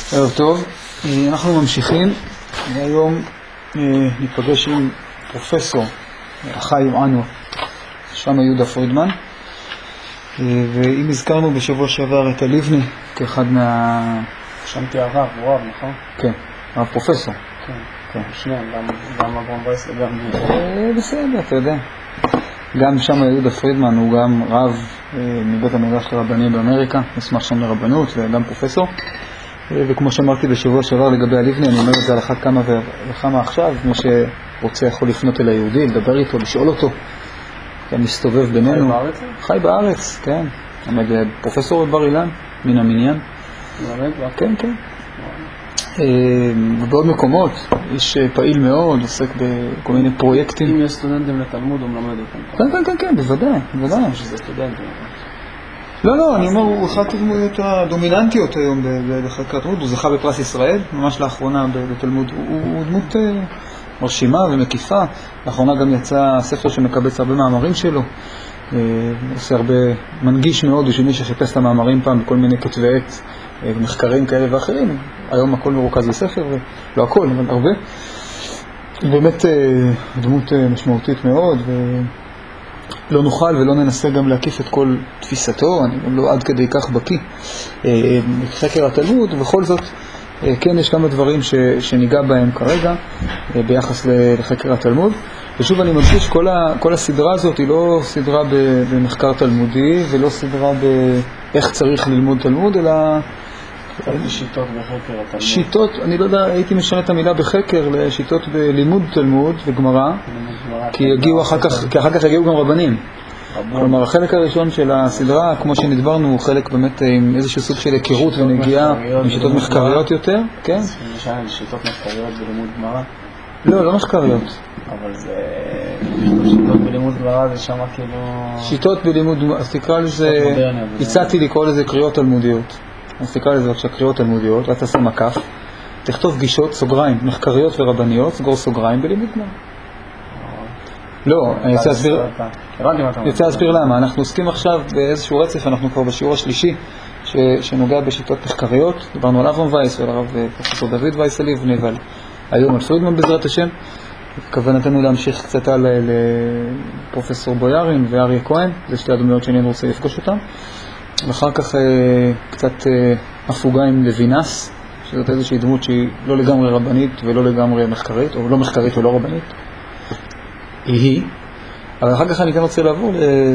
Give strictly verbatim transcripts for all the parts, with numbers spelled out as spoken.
ערב טוב, אנחנו ממשיכים. היום ניפגש עם פרופסור החי עמנו, שם יהודה פרידמן, ואם הזכרנו בשבוע שעבר את הליבני כאחד מה... שמתי הרב, הוא רב, נכון? כן, הרב פרופסור. כן, כן. שניהם, גם אברהם וייס וגם... בסדר, אתה יודע. גם שם יהודה פרידמן הוא גם רב מבית המדרש הרבני באמריקה, נשמח שם לרבנות וגם פרופסור. וכמו שאמרתי בשבוע שעבר לגבי הליבני, אני אומר את זה על אחת כמה וכמה עכשיו, מי שרוצה יכול לפנות אל היהודי, לדבר איתו, לשאול אותו. הוא מסתובב בינינו. חי בארץ? חי בארץ, כן. עומד פרופסור בבר אילן, מן המניין. מלמד בה? כן, כן. ובעוד מקומות, איש פעיל מאוד, עוסק בכל מיני פרויקטים. אם יש סטודנטים לתלמוד, הוא מלמד אותם. כן, כן, כן, כן, בוודאי, בוודאי. שזה סטודנטים. לא, לא, אני אומר, הוא אחת הדמויות הדומיננטיות היום בחקר התלמוד, הוא זכה בפרס ישראל, ממש לאחרונה בתלמוד, הוא דמות מרשימה ומקיפה, לאחרונה גם יצא ספר שמקבץ הרבה מאמרים שלו, עושה הרבה, מנגיש מאוד בשביל מי שחיפש את המאמרים פעם בכל מיני כתבי עת, מחקרים כאלה ואחרים, היום הכל מרוכז בספר, לא הכל, אבל הרבה, באמת דמות משמעותית מאוד, ו... לא נוכל ולא ננסה גם להקיף את כל תפיסתו, אני גם לא עד כדי כך בקיא בחקר התלמוד, ובכל זאת כן יש כמה דברים ש, שניגע בהם כרגע ביחס לחקר התלמוד. ושוב אני מדגיש, כל, ה, כל הסדרה הזאת היא לא סדרה במחקר תלמודי ולא סדרה באיך צריך ללמוד תלמוד, אלא שיטות בחקר התלמוד. שיטות, אני לא יודע, הייתי משנה את המילה בחקר לשיטות בלימוד תלמוד וגמרא, כי יגיעו אחר כך, כי אחר כך יגיעו גם רבנים. כלומר, החלק הראשון של הסדרה, כמו שנדברנו, הוא חלק באמת עם איזשהו סוג של היכרות ונגיעה עם שיטות מחקריות יותר, כן? למשל, שיטות מחקריות בלימוד גמרא? לא, לא מחקריות. אבל זה... שיטות בלימוד גמרא זה שמה כאילו... שיטות בלימוד, אז תקרא לזה, הצעתי לקרוא לזה קריאות תלמודיות. אז תקרא לזה בבקשה קריאות תלמודיות, ואז תעשה מקף, תכתוב גישות, סוגריים, מחקריות ורבניות, סגור סוגריים בלימוד גמרא. לא, אני רוצה להסביר, אני רוצה להסביר למה. אנחנו עוסקים עכשיו באיזשהו רצף, אנחנו כבר בשיעור השלישי, שנוגע בשיטות מחקריות, דיברנו על אברהם וייס ועל הרב פרופסור דוד וייס הליבני, ועל היום על פרידמן בעזרת השם. כוונתנו להמשיך קצת על לפרופסור בויארין ואריה כהן, זה שתי הדמויות שאני רוצה לפגוש אותם. ואחר כך קצת הפוגה עם לוינס, שזאת איזושהי דמות שהיא לא לגמרי רבנית ולא לגמרי מחקרית, או לא מחקרית ולא רבנית. היא היא. אבל אחר כך אני כן רוצה לעבור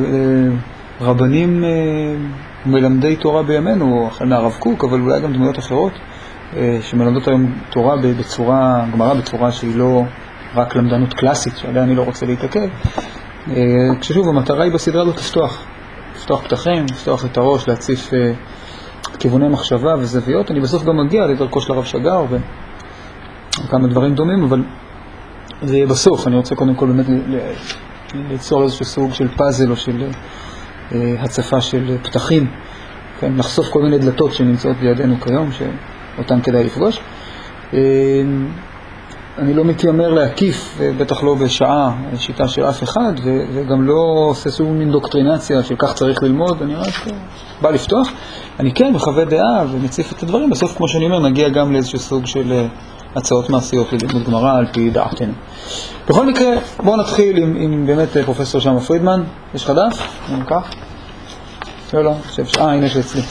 לרבנים מלמדי תורה בימינו, החל מהרב קוק, אבל אולי גם דמויות אחרות, שמלמדות היום תורה בצורה, גמרא בצורה שהיא לא רק למדנות קלאסית, שעליה אני לא רוצה להתעכב. כששוב, המטרה היא בסדרה הזאת לפתוח. לפתוח פתחים, לפתוח את הראש, להציף uh, כיווני מחשבה וזוויות. אני בסוף גם מגיע לדרכו של הרב שגר וכמה דברים דומים, אבל זה יהיה בסוף. אני רוצה קודם כל באמת ליצור איזשהו סוג של פאזל או של uh, הצפה של פתחים, כן? לחשוף כל מיני דלתות שנמצאות בידינו כיום, שאותן כדאי לפגוש. Uh, אני לא מתיימר להקיף, בטח לא בשעה, שיטה של אף אחד, וגם לא עושה סוג אינדוקטרינציה של כך צריך ללמוד, אני רק בא לפתוח. אני כן מחווה דעה ומציף את הדברים, בסוף כמו שאני אומר נגיע גם לאיזשהו סוג של הצעות מעשיות ללימוד גמרא על פי דעתנו. בכל מקרה, בואו נתחיל עם, עם באמת פרופסור שם פרידמן. יש לך דף? אני כך? לא, לא, חושב ש... אה, הנה יש אצלי.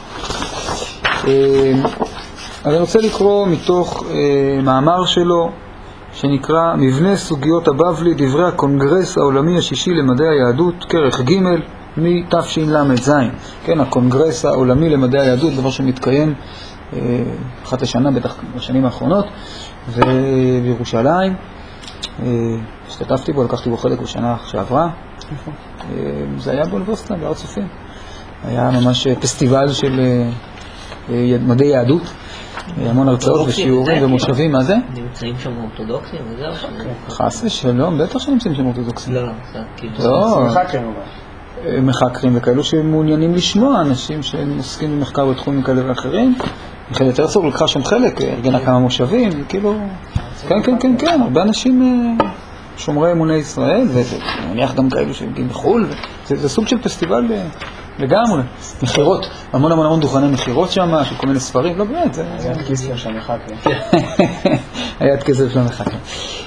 אני רוצה לקרוא מתוך אה, מאמר שלו שנקרא מבנה סוגיות הבבלי, דברי הקונגרס העולמי השישי למדעי היהדות, כרך ג' מתשל"ז. כן, הקונגרס העולמי למדעי היהדות, דבר שמתקיים אה, אחת השנה, בטח בשנים האחרונות, ובירושלים. אה, השתתפתי בו, לקחתי בו חלק בשנה שעברה. אה, זה היה באוניברסיטה, בהר הצופים. היה ממש פסטיבל של אה, מדעי יהדות. המון הרצאות ושיעורים ומושבים, מה זה? נמצאים שם אורתודוקסים וזהו? חס ושלום, בטח שנמצאים שם אורתודוקסים. לא, זה כאילו... לא, מחקרים מחקרים וכאלו שמעוניינים לשמוע, אנשים שעוסקים במחקר בתחומים כאלה ואחרים. מכללת הרצוג לקחה שם חלק, ארגנה כמה מושבים, כאילו... כן, כן, כן, כן, הרבה אנשים שומרי אמוני ישראל, ומניח גם כאלו שמגיעים בחול. זה סוג של פסטיבל לגמרי. מחירות, המון המון המון דוכני מחירות שם, של כל מיני ספרים, לא באמת, זה... היה כסף של מחכה. היה כסף של מחכה.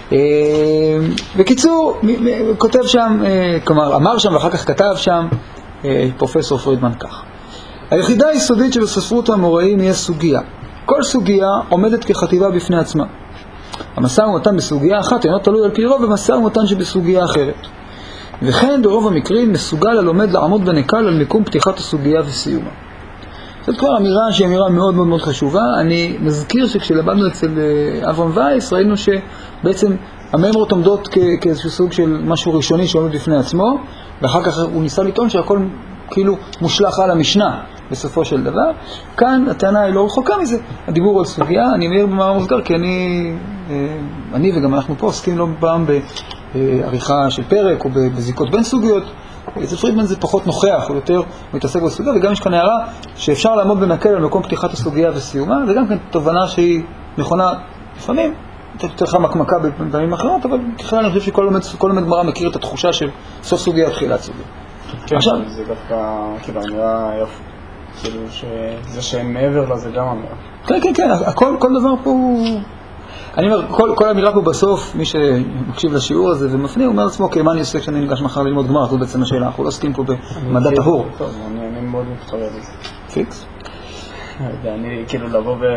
בקיצור, כותב שם, כלומר, אמר שם ואחר כך כתב שם, פרופסור פרידמן כך. היחידה היסודית של הספרות האמוראים היא סוגיה. כל סוגיה עומדת כחטיבה בפני עצמה. המשא ומתן בסוגיה אחת אינו תלוי על פי רוב במשא ומתן שבסוגיה אחרת. וכן ברוב המקרים מסוגל הלומד לעמוד בנקל על מיקום פתיחת הסוגיה וסיומה. זאת כבר אמירה שהיא אמירה מאוד מאוד מאוד חשובה. אני מזכיר שכשלמדנו אצל אברהם וייס ראינו שבעצם הממרות עומדות כ- כאיזשהו סוג של משהו ראשוני שעומד בפני עצמו, ואחר כך הוא ניסה לטעון שהכל כאילו מושלך על המשנה בסופו של דבר. כאן הטענה היא לא רחוקה מזה. הדיבור על סוגיה, אני מעיר במאמר מוסגר כי אני, אני וגם אנחנו פה עוסקים לא פעם בעריכה של פרק או בזיקות בין סוגיות. אצל פרידמן זה פחות נוכח, הוא יותר מתעסק בסוגיה, וגם יש כאן הערה שאפשר לעמוד בנקל על מקום פתיחת הסוגיה וסיומה. זה גם כן תובנה שהיא נכונה לפעמים, יותר חמקמקה בפעמים אחרות, אבל ככלל אני חושב שכל לומד גמרא מכיר את התחושה של סוף סוגיה תחילת סוגיה. כן, עכשיו, זה דווקא כאילו אמירה יפה, כאילו שזה שאין מעבר לזה גם אמירה. כן, כן, כן, הכל, כל דבר פה הוא... אני אומר, כל, כל אמירה פה בסוף, מי שמקשיב לשיעור הזה ומפנה, הוא אומר לעצמו, אוקיי, מה אני עושה כשאני ניגש מחר ללמוד גמרא? זאת בעצם השאלה, אנחנו לא עוסקים פה במדע טהור. טוב, אני מאוד מתחבר לזה. פיקס? ואני כאילו לבוא ו...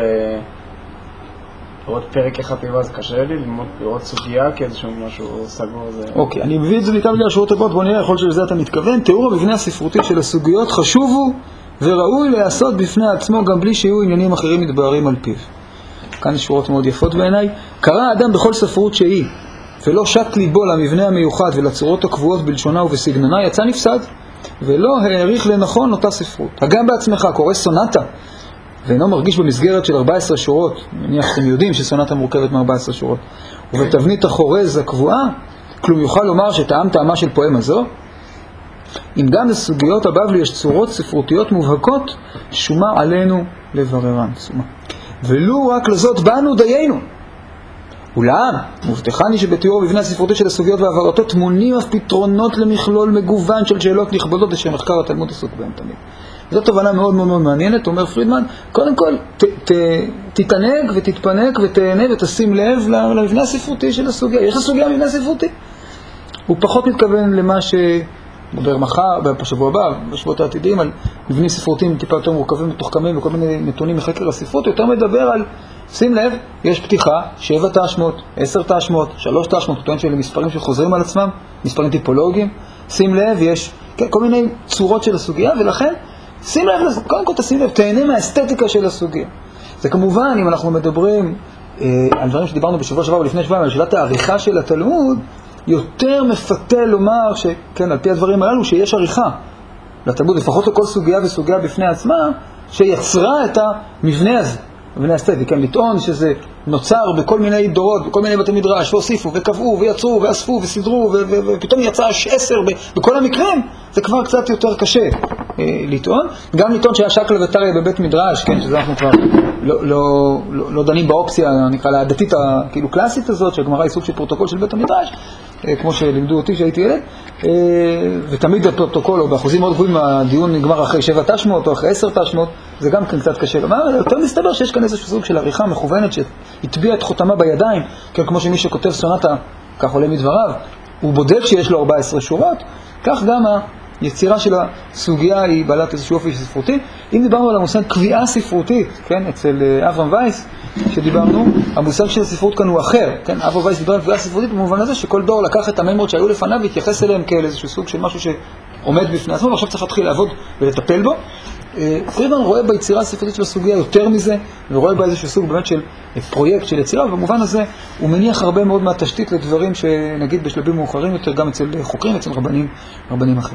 לראות פרק כחטיבה זה קשה לי, לראות סוגיה כאיזשהו משהו סגור. אוקיי, אני מביא את זה בעיקר בגלל שורות הבאות, בוא נראה, יכול שלזה אתה מתכוון. תיאור המבנה הספרותי של הסוגיות חשוב הוא וראוי לעשות בפני עצמו גם בלי שיהיו עניינים אחרים מתבארים על פיו. כאן יש שורות מאוד יפות בעיניי. קרא האדם בכל ספרות שהיא ולא שט ליבו למבנה המיוחד ולצורות הקבועות בלשונה ובסגנונה, יצא נפסד ולא העריך לנכון אותה ספרות. הגם בעצמך קורא סונטה ואינו מרגיש במסגרת של ארבע עשרה שורות, אני מניח שאתם יודעים שסונטה מורכבת מ-ארבע עשרה שורות, ובתבנית החורז הקבועה, כלום יוכל לומר שטעם טעמה של פואמה זו. אם גם לסוגיות הבבלי יש צורות ספרותיות מובהקות, שומה עלינו לבררן. שומה. ולו רק לזאת באנו דיינו. אולם, מובטחני שבתיאור מבנה הספרותי של הסוגיות והעברתו תמונים אף פתרונות למכלול מגוון של שאלות נכבדות אשר מחקר התלמוד עסוק בהם תמיד. זו תובנה מאוד מאוד מאוד מעניינת, אומר פרידמן, קודם כל ת, ת, תתענג ותתפנק ותהנה ותשים לב למבנה הספרותי של הסוגיה. יש לסוגיה מבנה ספרותי. הוא פחות מתכוון למה שנדבר מחר, בשבוע הבא, בשבועות העתידיים, על מבנים ספרותיים טיפה יותר מורכבים מתוחכמים וכל מיני נתונים מחקר הספרות, יותר מדבר על, שים לב, יש פתיחה, שבע תשמות, עשר תשמות, שלוש תשמות, הוא טוען שאלה מספרים שחוזרים על עצמם, מספרים טיפולוגיים. שים לב, יש כל מיני צורות של הסוגיה, ולכן שים לב לזה, קודם כל תשים לב, תהנה מהאסתטיקה של הסוגיה. זה כמובן, אם אנחנו מדברים אה, על דברים שדיברנו בשבוע שבוע ולפני שבוע, על שאלת העריכה של התלמוד, יותר מפתה לומר שכן, על פי הדברים הללו, שיש עריכה לתלמוד, לפחות לכל סוגיה וסוגיה בפני עצמה, שיצרה את המבנה הזה, המבנה האסתטי, כן, לטעון שזה נוצר בכל מיני דורות, בכל מיני בתי מדרש, והוסיפו וקבעו ויצרו ואספו וסידרו, ופתאום יצא עשר בכל המקרים, זה כבר קצת יותר קשה לטעון. גם לטעון שהיה שקלא וטריא בבית מדרש, כן, שזה אנחנו כבר לא, לא, לא, לא דנים באופציה, נקרא לה, הדתית כאילו קלאסית הזאת, שהגמרא היא סוג של פרוטוקול של בית המדרש, כמו שלימדו אותי שהייתי ילד, ותמיד הפרוטוקול, או באחוזים מאוד גבוהים, הדיון נגמר אחרי שבע תשמות או אחרי עשר תשמות, זה גם כן קצת קשה לומר, יותר מסתבר שיש כאן איזשהו סוג של עריכה מכוונת שהטביע את חותמה בידיים, כן, כמו שמי שכותב סונטה, כך עולה מדבריו, הוא בודק שיש לו ארבע עשרה שורות, כך גם היצירה של הסוגיה היא בעלת איזשהו אופי ספרותי. אם דיברנו על המושג קביעה ספרותית, כן, אצל אברהם וייס, שדיברנו, המושג של הספרות כאן הוא אחר, כן, אברהם וייס דיבר על קביעה ספרותית במובן הזה שכל דור לקח את הממרות שהיו לפניו והתייחס אליהם כאל איזשהו סוג של משהו שעומד בפני עצמו, ועכשיו צריך להתחיל לעבוד ולטפל בו. פרידמן רואה ביצירה הספרותית של הסוגיה יותר מזה, ורואה בה איזשהו סוג באמת של פרויקט של יצירה, ובמובן הזה הוא מניח הרבה מאוד מהתשתית לדברים שנגיד בשלבים מאוחרים יותר, גם אצל חוקרים, אצל רבנים, רבנים אחרים.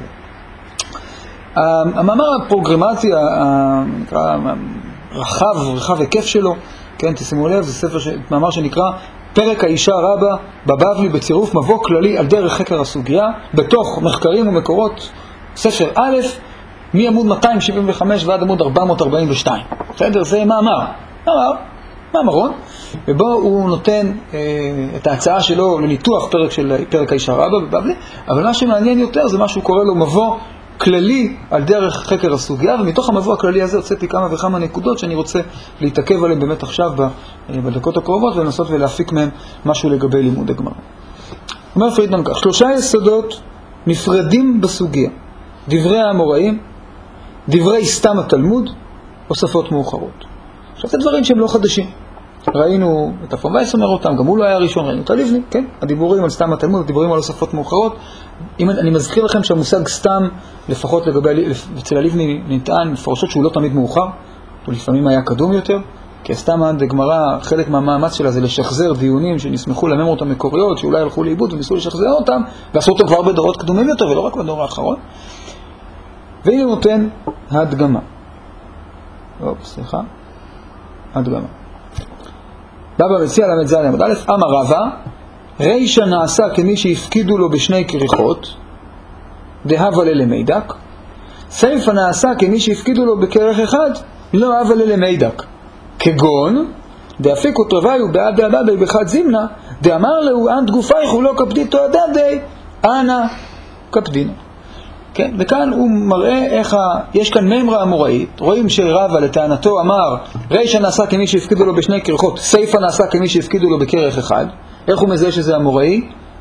המאמר הפרוגרמצי, הנקרא, רחב, רחב היקף שלו, כן, תשימו לב, זה ספר, מאמר שנקרא פרק האישה רבה בבבלי בצירוף מבוא כללי על דרך חקר הסוגיה, בתוך מחקרים ומקורות, ספר א', מעמוד מאתיים שבעים וחמש ועד עמוד ארבע מאות ארבעים ושתיים. בסדר? זה מאמר. מאמר, מאמרון, ובו הוא נותן אה, את ההצעה שלו לניתוח פרק של פרק האישה רבה בבבלי, אבל מה שמעניין יותר זה מה שהוא קורא לו מבוא כללי על דרך חקר הסוגיה, ומתוך המבוא הכללי הזה הוצאתי כמה וכמה נקודות שאני רוצה להתעכב עליהן באמת עכשיו בדקות הקרובות, ולנסות ולהפיק מהם משהו לגבי לימוד הגמרא. אומר פרידמן כך, שלושה יסודות נפרדים בסוגיה, דברי האמוראים, דברי סתם התלמוד, הוספות מאוחרות. עכשיו זה דברים שהם לא חדשים. ראינו את אפרים וייס אומר אותם, גם הוא לא היה הראשון, ראינו את הלבני, כן? הדיבורים על סתם התלמוד, הדיבורים על הוספות מאוחרות. אם אני מזכיר לכם שהמושג סתם, לפחות לגבי, אצל הלבני נטען מפורשות שהוא לא תמיד מאוחר, הוא לפעמים היה קדום יותר, כי סתם הגמרא, חלק מהמאמץ שלה זה לשחזר דיונים שנסמכו לממרות המקוריות, שאולי הלכו לאיבוד וניסו לשחזר אותם, ועשו אותו כבר בדורות קדומים יותר, ולא רק בדור האחרון. והנה נותן הדגמה. אופ, סליחה. הדגמה. בבא מציע למד זין למד א', אמר רבא, רישא נעשה כמי שהפקידו לו בשני כריכות, דהבה ללמידק, סייפא נעשה כמי שהפקידו לו בכרך אחד, לא הבה ללמידק. כגון, דאפיקו טרוויו בעד הבאבי בחד זימנה, דאמר לו, אנט גופייך הוא לא קפדיתו הדדי, אנא קפדינו. כן? וכאן הוא מראה איך ה... יש כאן ממרה אמוראית, רואים שרבא לטענתו אמר, רישא נעשה כמי שהפקידו לו בשני כרכות, סייפא נעשה כמי שהפקידו לו בכרך אחד. איך הוא מזהה שזה אמוראי?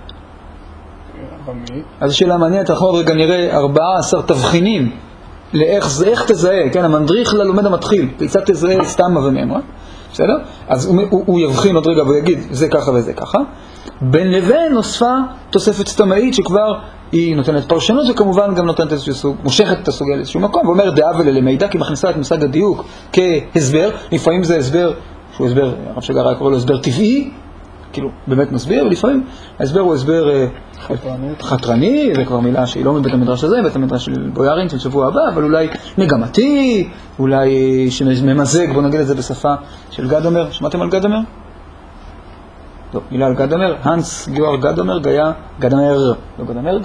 אז שאלה מעניינת, אנחנו עוד רגע נראה ארבעה עשר תבחינים לאיך זה, איך תזהה, כן? המדריך ללומד המתחיל, כיצד תזהה סתמה וממרה, בסדר? אז הוא, הוא, הוא יבחין עוד רגע ויגיד, זה ככה וזה ככה. בין לבין נוספה תוספת סתמאית שכבר היא נותנת פרשנות, וכמובן גם נותנת איזשהו סוג, מושכת את הסוגיה לאיזשהו מקום, ואומרת דעה וללמידה, כי מכניסה את מושג הדיוק כהסבר. לפעמים זה הסבר, שהוא הסבר, הרב שגר היה קורא לו הסבר טבעי, כאילו באמת מסביר, ולפעמים ההסבר הוא הסבר חתרני, חתרני, זה כבר מילה שהיא לא מבית המדרש הזה, בית המדרש של בויארין של שבוע הבא, אבל אולי מגמתי, אולי שממזג, בוא נגיד את זה בשפה של גדומר. שמעתם על גדומר? לא, מילה על גדומר, הנס גיאורג גדומר, גיה גדמר, לא גדמרג,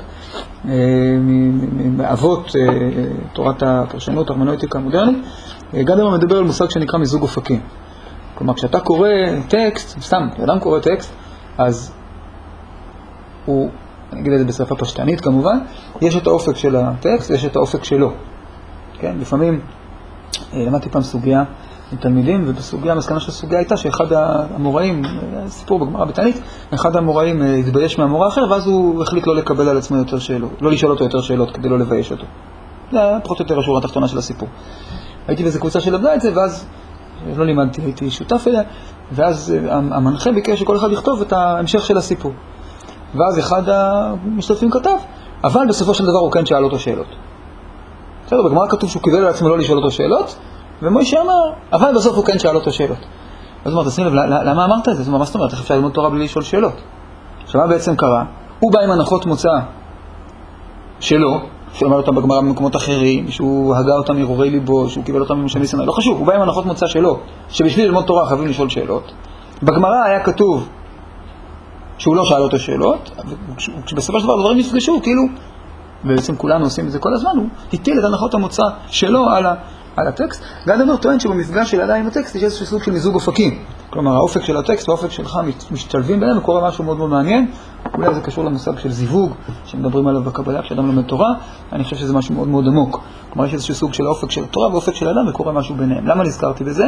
מאבות תורת הפרשנות, הרמנויטיקה המודרנית. גדומר מדבר על מושג שנקרא מיזוג אופקים. כלומר, כשאתה קורא טקסט, סתם, כשאדם קורא טקסט, אז הוא, אני אגיד את זה בשפה פשטנית כמובן, יש את האופק של הטקסט, יש את האופק שלו. כן, לפעמים, למדתי פעם סוגיה עם תלמידים, ובסוגיה, המסקנה של הסוגיה הייתה שאחד המוראים, סיפור בגמרא בתענית, אחד המוראים התבייש מהמורה אחר, ואז הוא החליט לא לקבל על עצמו יותר שאלות, לא לשאול אותו יותר שאלות כדי לא לבייש אותו. זה היה פחות או יותר השורה התחתונה של הסיפור. הייתי באיזו קבוצה שלמדה את זה, ואז לא לימדתי, הייתי שותף אליה, ואז המנחה ביקש שכל אחד יכתוב את ההמשך של הסיפור. ואז אחד המשתתפים כתב, אבל בסופו של דבר הוא כן שאל אותו שאלות. בסדר, בגמרא כתוב שהוא קיבל על עצמו לא לשאול אותו שאלות, ומוישה אמר, אבל בסוף הוא כן שאל אותו שאלות. אז הוא אמר, תשים לב, למה אמרת את זה? זאת אומרת, מה זאת אומרת? איך אפשר ללמוד תורה בלי לשאול שאלות? עכשיו, מה בעצם קרה? הוא בא עם הנחות מוצא שלו, שהוא אמר אותם בגמרא במקומות אחרים, שהוא הגה אותם מרורי ליבו, שהוא קיבל אותם ממשה מסיני, לא חשוב, הוא בא עם הנחות מוצא שלו, שבשביל ללמוד תורה חייבים לשאול שאלות. בגמרא היה כתוב שהוא לא שאל אותו שאלות, וכשבסופו של דבר הדברים נפגשו, כאילו, ובעצם כולנו עושים את זה כל הזמן, הוא הטיל את הנחות המוצא שלו על, ה, על הטקסט. גדומר טוען שבמפגש של אדם עם הטקסט יש איזשהו סוג של מיזוג אופקים. כלומר, האופק של הטקסט והאופק שלך משתלבים ביניהם, וקורה משהו מאוד מאוד מעניין. אולי זה קשור למושג של זיווג, שמדברים עליו בקבלה כשאדם לומד תורה. אני חושב שזה משהו מאוד מאוד עמוק. כלומר, יש איזשהו סוג של האופק של התורה ואופק של אדם, וקורה משהו ביניהם. למה נזכרתי בזה?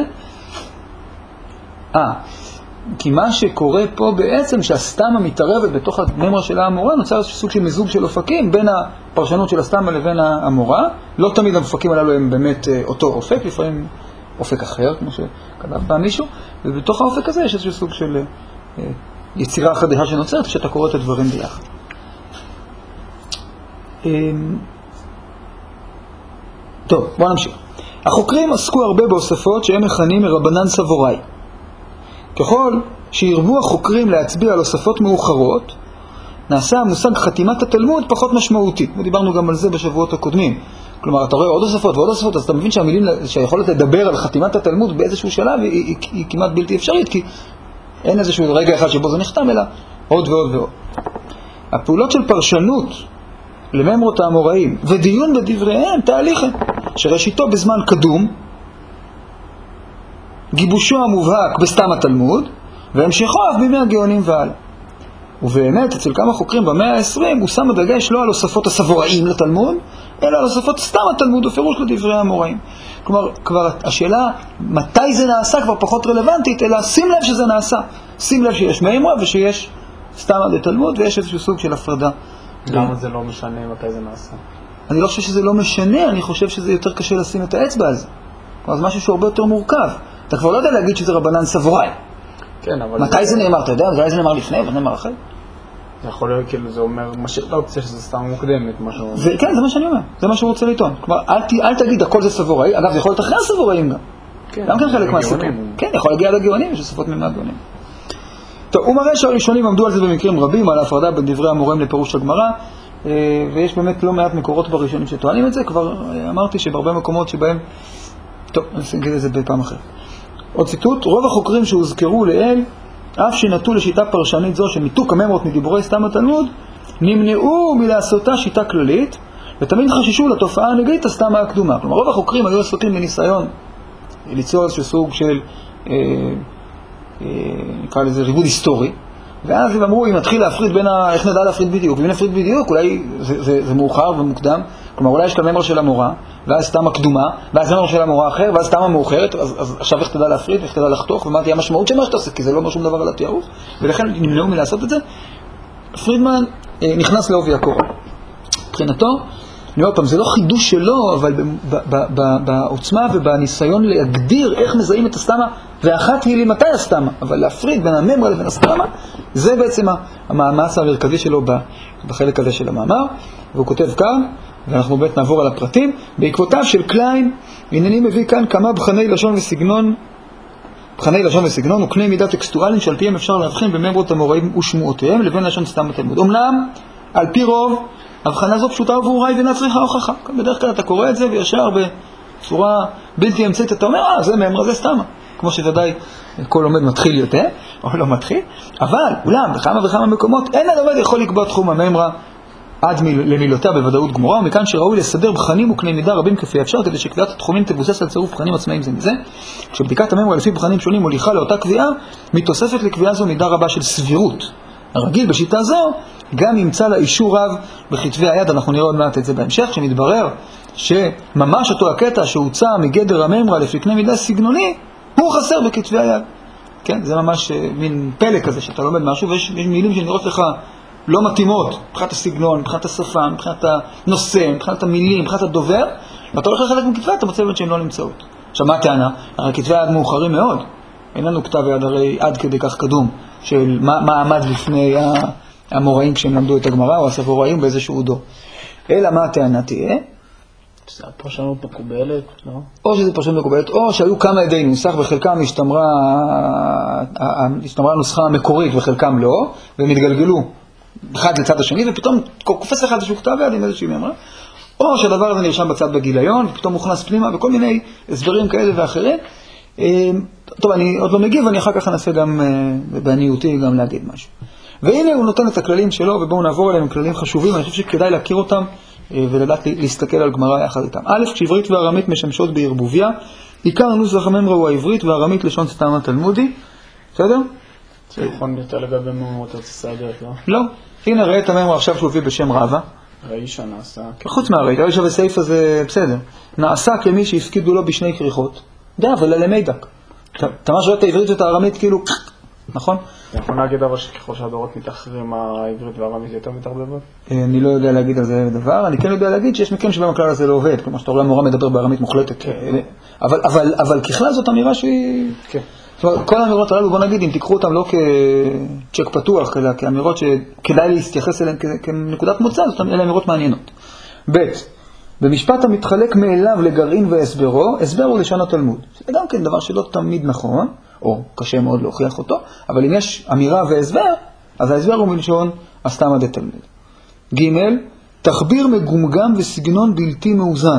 אה, כי מה שקורה פה בעצם, שהסתמה מתערבת בתוך הממרה של האמורה, נוצר איזשהו סוג של מיזוג של אופקים בין הפרשנות של הסתמה לבין האמורה. לא תמיד האופקים הללו הם באמת אותו אופק, לפעמים אופק אחר, כמו שכתב פעם מישהו, ובתוך האופק הזה יש איזשהו סוג של יצירה חדשה שנוצרת כשאתה קורא את הדברים ביחד. טוב, בואו נמשיך. החוקרים עסקו הרבה בהוספות שהם מכנים מרבנן סבוראי. ככל שירבו החוקרים להצביע על הוספות מאוחרות, נעשה המושג חתימת התלמוד פחות משמעותי. ודיברנו גם על זה בשבועות הקודמים. כלומר, אתה רואה עוד הוספות ועוד הוספות, אז אתה מבין שהמילים שיכולת לדבר על חתימת התלמוד באיזשהו שלב היא, היא, היא כמעט בלתי אפשרית, כי אין איזשהו רגע אחד שבו זה נחתם, אלא עוד ועוד ועוד. הפעולות של פרשנות לממרות האמוראים ודיון בדבריהם תהליך שראשיתו בזמן קדום, גיבושו המובהק בסתם התלמוד, והמשכו אף בימי הגאונים והלאה. ובאמת, אצל כמה חוקרים במאה ה-עשרים, הוא שם הדגש לא על הוספות הסבוראים לתלמוד, אלא על השפות סתם התלמוד ופירוש לדברי האמוראים. כלומר, כבר השאלה מתי זה נעשה כבר פחות רלוונטית, אלא שים לב שזה נעשה. שים לב שיש מימרה ושיש סתם התלמוד ויש איזשהו סוג של הפרדה. למה זה לא משנה מתי זה נעשה? אני לא חושב שזה לא משנה, אני חושב שזה יותר קשה לשים את האצבע על זה. כלומר, זה משהו שהרבה יותר מורכב. אתה כבר לא יודע להגיד שזה רבנן סבוראי. כן, אבל... מתי זה נאמר? אתה יודע? מתי זה נאמר לפני וזה נאמר אחרי? זה יכול להיות כאילו, זה אומר, משאיר את האופציה שזה סתם מוקדמת, משהו... זה, כן, זה מה שאני אומר. זה מה שהוא רוצה לטעון. כלומר, אל, ת, אל תגיד, הכל זה סבוראי. אגב, זה יכול להיות אחרי הסבוראים גם. כן, גם כן חלק מהסיפור. כן, יכול להגיע לגאונים, יש שפות מימד גאונים. טוב, הוא מראה שהראשונים עמדו על זה במקרים רבים, על ההפרדה בין דברי המוראים לפירוש הגמרא, ויש באמת לא מעט מקורות בראשונים שטוענים את זה. כבר אמרתי שבהרבה מקומות שבהם... טוב, אני אגיד את זה בפעם אחרת. עוד ציטוט, רוב החוקרים שהוזכרו לאל, אף שנטו לשיטה פרשנית זו שמיתוק הממרות מדיבורי סתם התלמוד, נמנעו מלעשותה שיטה כללית, ותמיד חששו לתופעה הנגדית הסתמה הקדומה. כלומר, רוב החוקרים היו עסוקים בניסיון ליצור איזשהו סוג של, אה, אה, נקרא לזה ריבוד היסטורי, ואז הם אמרו, אם נתחיל להפריד בין ה... איך נדע להפריד בדיוק? ואם נפריד בדיוק, אולי זה, זה, זה מאוחר ומוקדם, כלומר, אולי יש את הממרה של המורה, ואז סתם הקדומה, ואז הממרה של המורה אחר, ואז סתם המאוחרת, אז, אז עכשיו איך תדע להפריד, איך תדע לחתוך, ומה תהיה המשמעות של מה שאתה עושה, כי זה לא אומר שום דבר על התיארוך, ולכן נמנעו מלעשות את זה. פרידמן אה, נכנס לעובי הקורה. מבחינתו, אני אומר פעם, זה לא חידוש שלו, אבל בעוצמה ובניסיון להגדיר איך מזהים את הסתמה, ואחת היא לי מתי הסתמה, אבל להפריד בין הממרה לבין הסתמה, זה בעצם המאמץ המרכזי שלו בחלק הזה של המאמר, והוא כותב כאן, ואנחנו באמת נעבור על הפרטים, בעקבותיו של קליין, הנני מביא כאן כמה בחני לשון וסגנון, בחני לשון וסגנון וקני מידה טקסטואליים שעל פיהם אפשר להבחין בממרות המוראים ושמועותיהם לבין לשון סתם התלמוד. אמנם, על פי רוב, הבחנה זו פשוטה וברורה היא ואינה צריכה הוכחה. בדרך כלל אתה קורא את זה וישר בצורה בלתי אמצעית, אתה אומר, אה, זה ממרה, זה סתמה. כמו שוודאי כל לומד מתחיל יותר, או לא מתחיל, אבל אולם בכמה וכמה מקומות אין הלומד יכול לקבוע תחום הממרה עד למילותיה בוודאות גמורה, ומכאן שראוי לסדר בחנים וקני מידה רבים כפי אפשר, כדי שקביעת התחומים תבוסס על צירוף בחנים עצמאיים זה מזה. כשבדיקת הממרה לפי בחנים שונים מוליכה לאותה קביעה, מתוספת לקביעה זו מידה רבה של סבירות. הרגיל בשיטה זו גם ימצא לה אישור רב בכתבי היד, אנחנו נראה עוד מעט את זה בהמשך, שמתברר שממש אותו הקטע שהוצא מגדר הממרה לפי קנה מידה סגנוני, הוא חסר בכתבי היד. כן, זה ממש מין פלא כזה שאתה לומד משהו, ויש מילים שנראות לך לא מתאימות, מבחינת הסגנון, מבחינת השפה, מבחינת הנושא, מבחינת המילים, מבחינת הדובר, ואתה הולך לחלק מכתבי, אתה מוצא באמת שהן לא נמצאות. עכשיו, מה הטענה? הרי כתבי היד מאוחרים מאוד. אין לנו כתב יד הרי עד כדי כך קדום, של מה, מה עמד לפני המוראים כשהם למדו את הגמרא, או הסבוראים באיזשהו דור. אלא מה הטענה תהיה? זה פרשנות מקובלת, לא? או שזה פרשנות מקובלת, או שהיו כמה עדי נוסח, וחלקם השתמרה, השתמרה הנוסחה המקורית וחלקם לא, והם התגלגלו אחד לצד השני, ופתאום קופץ לך איזשהו כתב יד עם איזושהי ממרה, או שהדבר הזה נרשם בצד בגיליון, ופתאום מוכנס פנימה, וכל מיני הסברים כאלה ואחרים. טוב, אני עוד לא מגיב, אני אחר כך אנסה גם בעניותי גם להגיד משהו. והנה הוא נותן את הכללים שלו, ובואו נעבור עליהם כללים חשובים, אני חושב שכדאי להכיר אותם ולדעת להסתכל על גמרא יחד איתם. א', כשעברית וארמית משמשות בערבוביה, עיקר הנוסח הממרה הוא העברית וארמית לשון סתם התלמודי. בסדר? זה נכון יותר לגבי ממרות הצסדרת, לא? לא. הנה ראה את הממרה עכשיו שהוא הביא בשם רבא. ראישה נעשה. חוץ מהראית, ראישה בסעיף הזה בסדר. נעשה כמי שהפקידו לו בשני כריכות. דה, אבל ללמי דק. אתה ממש רואה את העברית ואת הארמית כאילו, נכון? יכול להגיד אבל שככל שהדורות מתאחרים, העברית והארמית יותר מתערבבות? אני לא יודע להגיד על זה דבר, אני כן יודע להגיד שיש מקרים שבהם הכלל הזה לא עובד, כלומר שאתה רואה מורה מדבר בארמית מוחלטת. אבל ככלל זאת אמירה שהיא... זאת אומרת, כל האמירות הללו, בוא נגיד, אם תיקחו אותם לא כצ'ק פתוח, אלא כאמירות שכדאי להתייחס אליהן כנקודת מוצא, זאת אלה אמירות מעניינות. ב' במשפט המתחלק מאליו לגרעין והסברו, הסבר הוא לשון התלמוד. זה גם כן דבר שלא תמיד נכון, או קשה מאוד להוכיח אותו, אבל אם יש אמירה והסבר, אז ההסבר הוא מלשון הסתמא דתלמוד. ג' תחביר מגומגם וסגנון בלתי מאוזן.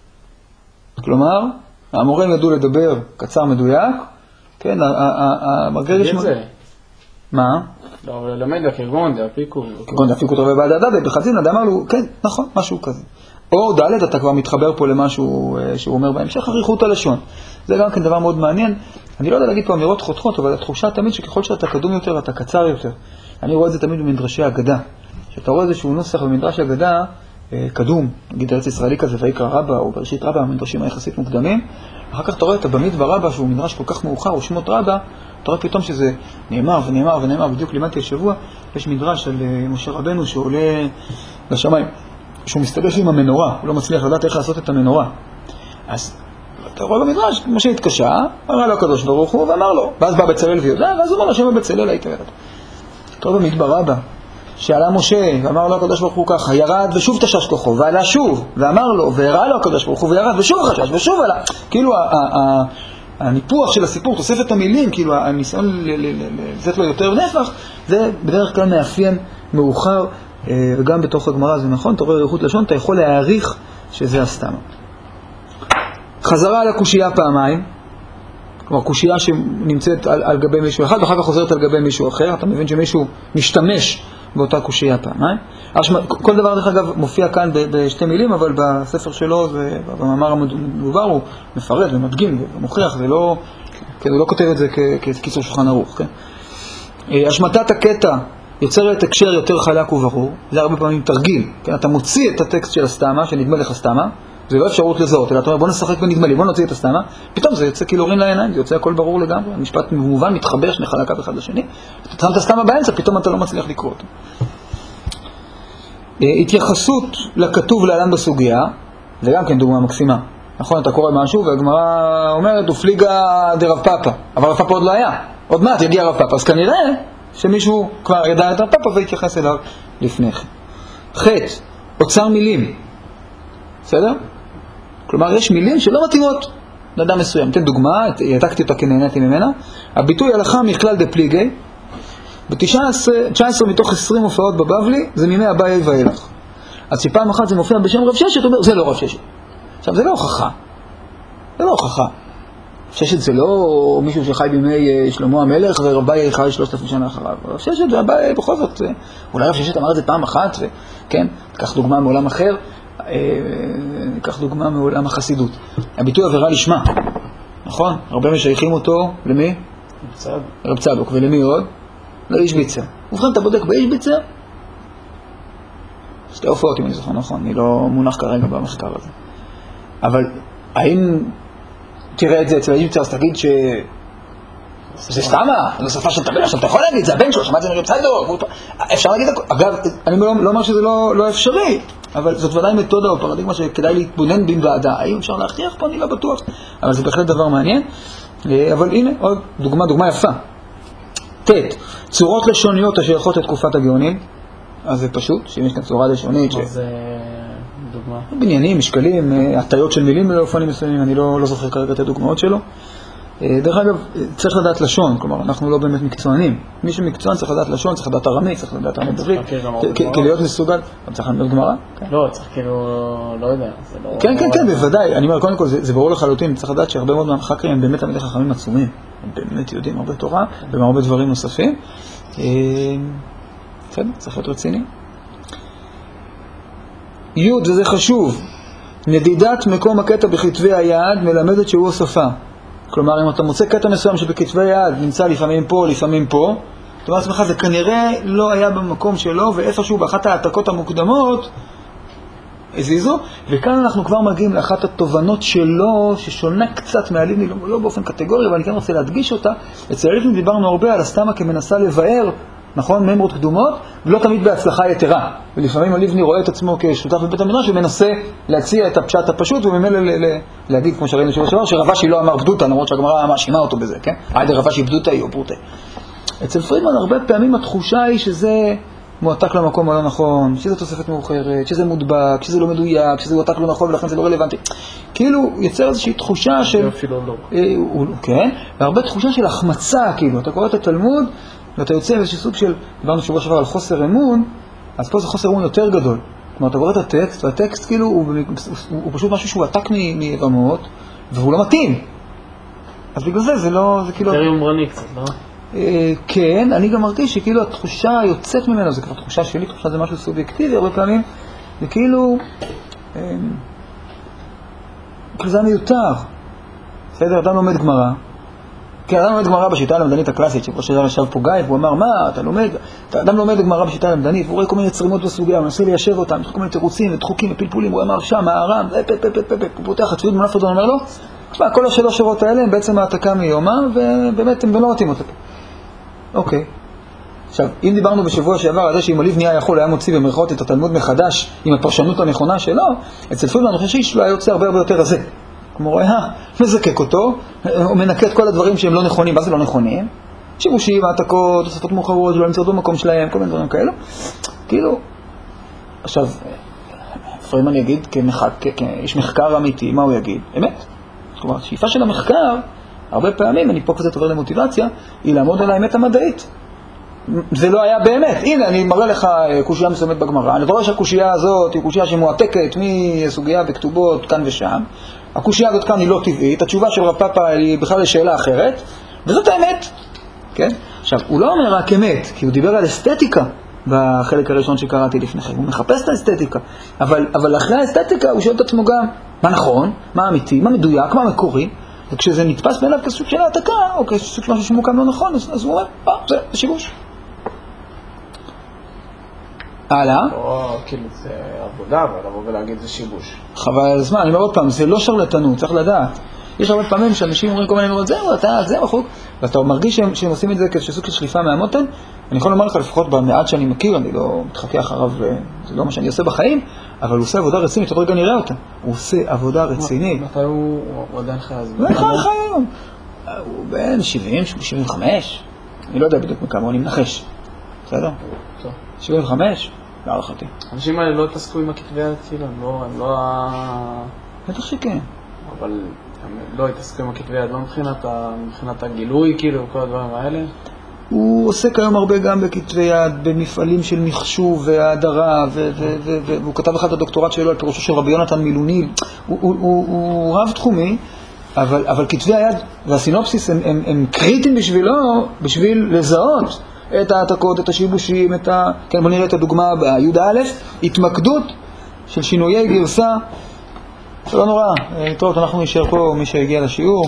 כלומר, המורים ידעו לדבר קצר מדויק, כן, המרגריש... מה? לא, ללמד כגון דאפיקו. כגון דאפיקו טובה בעדדה, בחזין, אדם אמר לו, כן, נכון, משהו כזה. או ד' אתה כבר מתחבר פה למשהו שהוא אומר בהמשך, אריכות הלשון. זה גם כן דבר מאוד מעניין. אני לא יודע להגיד פה אמירות חותכות, אבל התחושה תמיד שככל שאתה קדום יותר, אתה קצר יותר. אני רואה את זה תמיד במדרשי אגדה. כשאתה רואה איזשהו נוסח במדרש אגדה, קדום, נגיד ארץ ישראלי כזה, ויקרא רבא, או בראשית רבא, המדרשים היחסית מוקדמים, אחר כך אתה רואה את במדבר רבא, שהוא מדרש כל כך מאוחר, או שמות רבא, אתה רואה פתאום שזה נאמר ונאמר ונאמר, בדיוק לימדתי השבוע, יש מדרש על משה רבנו שעולה לשמיים, שהוא מסתבך עם המנורה, הוא לא מצליח לדעת איך לעשות את המנורה. אז אתה רואה במדרש, משה התקשה, אמר לו הקדוש ברוך הוא ואמר לו, ואז בא בצלאל ויודע, ואז הוא אומר השם בצלאל היית ירד. אתה רואה במדבר רבא, שעלה משה ואמר לו הקדוש ברוך הוא ככה, ירד ושוב תשש כוחו, ועלה שוב, ואמר לו, והראה לו הקדוש ברוך הוא, וירד ושוב חשש, ושוב עלה. כאילו הניפוח של הסיפור, תוספת המילים, כאילו הניסיון לתת לו יותר נפח, זה בדרך כלל מאפיין מאוחר, וגם בתוך הגמרא זה נכון, אתה רואה ריחות לשון, אתה יכול להעריך שזה הסתמה. חזרה על הקושייה פעמיים, כלומר קושייה שנמצאת על, על גבי מישהו אחד, ואחר כך חוזרת על גבי מישהו אחר, אתה מבין שמישהו משתמש באותה קושייה פעמיים. כל דבר דרך אגב מופיע כאן בשתי מילים, אבל בספר שלו, במאמר המדובר, הוא מפרט ומדגים ומוכיח, זה לא, הוא לא כותב את זה כקיצור שולחן ערוך. כן? השמטת הקטע יוצרת הקשר יותר חלק וברור, זה הרבה פעמים תרגיל, כן? אתה מוציא את הטקסט של הסתמה, שנדמה לך סתמה, זה לא אפשרות לזהות, אלא אתה אומר בוא נשחק ונדמה לי, בוא נוציא את הסתמה, פתאום זה יוצא כאילו אורים לעיניים, זה יוצא הכל ברור לגמרי, המשפט מובן, מתחבר שני חלקיו אחד לשני, אתה שם את הסתמה באמצע, פתאום אתה לא מצליח לקרוא אותו. התייחסות לכתוב להלן בסוגיה, זה גם כן דוגמה מקסימה, נכון? אתה קורא משהו והגמרא אומרת, ופליגה דרב פאפא, אבל רב פאפא עוד לא היה, עוד מעט יגיע רב פאפא, אז כנראה שמישהו כבר ידע את רב פאפא והתייחס אליו לפני כן. חטא, אוצר מילים, בסדר? כלומר, יש מילים שלא מתאימות לאדם מסוים. אתן דוגמה, העתקתי אותה כי נהניתי ממנה. הביטוי הלכה מכלל דפליגי, ב-תשע עשרה מתוך עשרים הופעות בבבלי, זה מימי אביי ואילך. אז שפעם אחת זה מופיע בשם רב ששת, הוא אומר, זה לא רב ששת. עכשיו, זה לא הוכחה. זה לא הוכחה. ששת זה לא מישהו שחי בימי שלמה המלך, ורבי חי שלושת אלפים שנה אחריו. רב ששת זה אביי בכל זאת. אולי רב ששת אמר את זה פעם אחת, וכן, תקח דוגמה מעולם אחר. ניקח דוגמה מעולם החסידות. הביטוי עבירה לשמה, נכון? הרבה משייכים אותו למי? רב צדוק. ולמי עוד? לאיש ביצר. ובכן, אתה בודק באיש ביצר? שתי הופעות אם אני זוכר נכון, אני לא מונח כרגע במחקר הזה. אבל האם תראה את זה אצל האיש ביצר, אז תגיד ש... זה סתמה, זו שפה של תבל, עכשיו אתה יכול להגיד, זה הבן שלו, שמעת זה מרב צדוק, אפשר להגיד, אגב, אני לא אומר שזה לא אפשרי, אבל זאת ודאי מתודה או פרדיגמה שכדאי להתבונן בין ועדה. האם אפשר להכתיח פה? אני לא בטוח. אבל זה בהחלט דבר מעניין. אבל הנה, עוד דוגמה, דוגמה יפה. תת, צורות לשוניות השייכות לתקופת הגאונים. אז זה פשוט, שאם יש כאן צורה לשונית... מה זה דוגמה? בניינים, משקלים, הטיות של מילים לאופנים מסוימים, אני לא זוכר כרגע את הדוגמאות שלו. דרך אגב, צריך לדעת לשון, כלומר, אנחנו לא באמת מקצוענים. מי שמקצוען צריך לדעת לשון, צריך לדעת ארמית, צריך לדעת ארמית עברית, כי להיות מסוגל, צריך לדעת גמרא? לא, צריך כאילו, לא יודע. כן, כן, כן, בוודאי. אני אומר, קודם כל, זה ברור לחלוטין, צריך לדעת שהרבה מאוד מהמחקרים הם באמת תלמידי חכמים עצומים. הם באמת יודעים הרבה תורה, והרבה דברים נוספים. בסדר, צריך להיות רציני. י' וזה חשוב, נדידת מקום הקטע בכתבי היד מלמדת שהוא השפה. כלומר, אם אתה מוצא קטע מסוים שבכתבי יד נמצא לפעמים פה, לפעמים פה, אתה אומר לעצמך, זה כנראה לא היה במקום שלו, ואיפשהו באחת העתקות המוקדמות הזיזו, וכאן אנחנו כבר מגיעים לאחת התובנות שלו, ששונה קצת מהליבני, לא, לא באופן קטגורי, אבל אני כן רוצה להדגיש אותה. אצל הליבני דיברנו הרבה על הסתמה כמנסה לבאר, נכון, ממרות קדומות, ולא תמיד בהצלחה יתרה. ולפעמים הליבני רואה את עצמו כשותף בבית המדרש, ומנסה להציע את הפשט הפשוט, וממילא להגיד, כמו שראינו שבוע שעבר, שרבשי לא אמר בדותה, למרות שהגמרא מאשימה אותו בזה, כן? עד רבשי בדותה היא או ברותה. אצל פרידמן הרבה פעמים התחושה היא שזה מועתק למקום הלא נכון, שזה תוספת מאוחרת, שזה מודבק, שזה לא מדויק, שזה מועתק לא נכון ולכן זה לא רלוונטי. כאילו יוצר איזושהי תחושה של... כן, והרבה תחושה של החמצה, כאילו. אתה קורא את התלמוד, ואתה יוצא איזושהי סוג של, דיברנו שבוע שעבר על חוסר אמון, אז פה זה חוסר אמון יותר גדול. כלומר, אתה קורא את הטקסט, והטקסט כאילו הוא, הוא, הוא פשוט משהו שהוא עתק מרמות, והוא לא מתאים. אז בגלל זה זה לא, זה כאילו... יותר יומרני קצת, לא? כן, אני גם מרגיש שכאילו התחושה יוצאת ממנו, זה כבר תחושה שלי, תחושה זה משהו סובייקטיבי, הרבה פעמים, זה כאילו, כאילו זה מיותר. בסדר, אדם לומד גמרא, כי אדם לומד גמרא בשיטה הלמדנית הקלאסית, שבו שאדם ישב פה גיא, והוא אמר, מה, אתה לומד, אדם לומד גמרא בשיטה הלמדנית, והוא רואה כל מיני צרימות בסוגיה, הוא מנסה ליישב אותם, יש כל מיני תירוצים ודחוקים ופלפולים, הוא אמר שם, הארם, הוא פותח הצביעות מנף אותו, אומר לו, כל השלוש שורות האלה הם בעצם העתקה מיומא, ובאמת הם לא מתאים אותה. אוקיי. עכשיו, אם דיברנו בשבוע שעבר על זה שאם אליב נהיה יכול היה מוציא במרכאות את התלמוד מחדש עם הפרשנות הנכונה שלו, אצל פרידמן חשיש לא היה יוצא הרבה הרבה יותר הזה. כמו רואה, מזקק אותו, הוא מנקה את כל הדברים שהם לא נכונים. מה זה לא נכונים? שיבושים, העתקות, תוספות מאוחרות, לא נמצאות במקום שלהם, כל מיני דברים כאלו. כאילו, עכשיו, פרידמן יגיד כאיש מחקר אמיתי, מה הוא יגיד? אמת. כלומר, השאיפה של המחקר, הרבה פעמים, אני פה קצת עובר למוטיבציה, היא לעמוד על האמת המדעית. זה לא היה באמת. הנה, אני מראה לך קושייה מסוימת בגמרא. אני רואה שהקושייה הזאת היא קושייה שמועתקת מסוגיה בכתובות כאן ושם. הקושייה הזאת כאן היא לא טבעית. התשובה של רב פאפא היא בכלל שאלה אחרת. וזאת האמת. כן? עכשיו, הוא לא אומר רק אמת, כי הוא דיבר על אסתטיקה בחלק הראשון שקראתי לפניכם. הוא מחפש את האסתטיקה. אבל, אבל אחרי האסתטיקה הוא שואל את עצמו גם מה נכון, מה אמיתי, מה מדויק, מה מקורי. וכשזה נתפס בעיניו כסוג של העתקה, או כסוג של משהו שמוקם לא נכון, אז, אז הוא אומר, אה, זה, זה שיבוש. הלאה. או, כאילו זה עבודה, אבל לבוא ולהגיד זה שיבוש. חבל על הזמן, אני אומר עוד פעם, זה לא שרלטנות, צריך לדעת. יש הרבה פעמים שאנשים אומרים כל מיני דברים, זהו, אתה, זהו, החוק, ואתה מרגיש שהם, שהם עושים את זה כסוג של שליפה מהמותן. אני יכול לומר לך, לפחות במעט שאני מכיר, אני לא מתחכה אחריו, זה לא מה שאני עושה בחיים, אבל הוא עושה עבודה רצינית, עוד רגע נראה אותה. הוא עושה עבודה רצינית. מתי הוא עדיין חי אז? לא חי חי היום. הוא בין שבעים, שבעים וחמש, אני לא יודע בדיוק מכמה, אני מנחש. בסדר? שבעים וחמש, להערכתי. אנשים האלה לא התעסקו עם הכתבי הצילה, הם לא ה... בטח שכן. אבל הם לא התעסקו עם הכתבי יד, לא מבחינת הגילוי, כאילו, כל הדברים האלה. הוא עוסק היום הרבה גם בכתבי יד, במפעלים של מחשוב והדרה, והוא כתב אחד הדוקטורט שלו על פירושו של רבי יונתן מילוני. הוא רב תחומי, אבל כתבי היד והסינופסיס הם קריטיים בשבילו, בשביל לזהות את העתקות, את השיבושים, את ה... כן, בוא נראה את הדוגמה הבאה. יהודה א', התמקדות של שינויי גרסה. זה לא נורא, טוב, אנחנו נשאר פה, מי שהגיע לשיעור.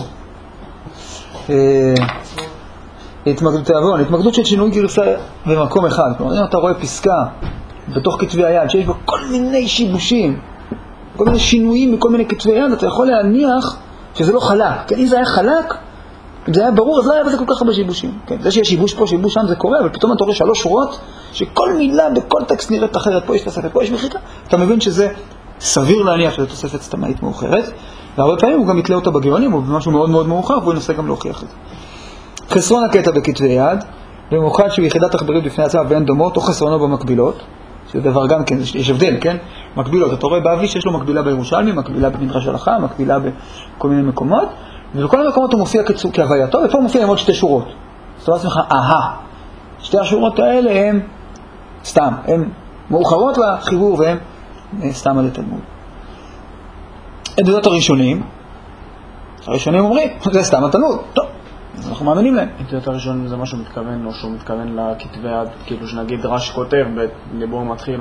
התמקדות תיאבון, התמקדות של שינוי גרסה במקום אחד. כלומר, אם אתה רואה פסקה בתוך כתבי היד שיש בה כל מיני שיבושים, כל מיני שינויים מכל מיני כתבי יד, אתה יכול להניח שזה לא חלק. כן, אם זה היה חלק, אם זה היה ברור, אז לא היה בזה כל כך הרבה שיבושים. כן, זה שיש שיבוש פה, שיבוש שם, זה קורה, אבל פתאום אתה רואה שלוש שורות, שכל מילה בכל טקסט נראית אחרת, פה יש תוספת, פה יש מחיקה, אתה מבין שזה סביר להניח שזו תוספת סתמאית מאוחרת, והרבה פעמים הוא גם יתלה אותה בגאונים, או במשהו מאוד מאוד מאוחר, והוא ינסה גם להוכיח את זה. חסרון הקטע בכתבי יד, במיוחד שביחידת תחברית בפני עצמה ואין דומות, או חסרונו במקבילות, שזה דבר גם כן, יש הבדל, כן? מקבילות, אתה רואה באבי שיש לו מקבילה בירושלמי, מקבילה במדרש הלכה, מקבילה בכל מיני מקומות, ובכל המקומות הוא מופיע כהווייתו, ופה הוא מופיע עם עוד שתי שורות. זאת אומרת לך, אהה, שתי השורות האלה הן סתם, הן מאוחרות לחיבור והן סתם על התלמוד. עדויות הראשונים, הראשונים אומרים, זה סתם התלמוד, טוב, אז אנחנו מאמינים להם. עדויות הראשונים זה משהו מתכוון, או שהוא מתכוון לכתבי יד, כאילו שנגיד רש כותב, בליבו הוא מתחיל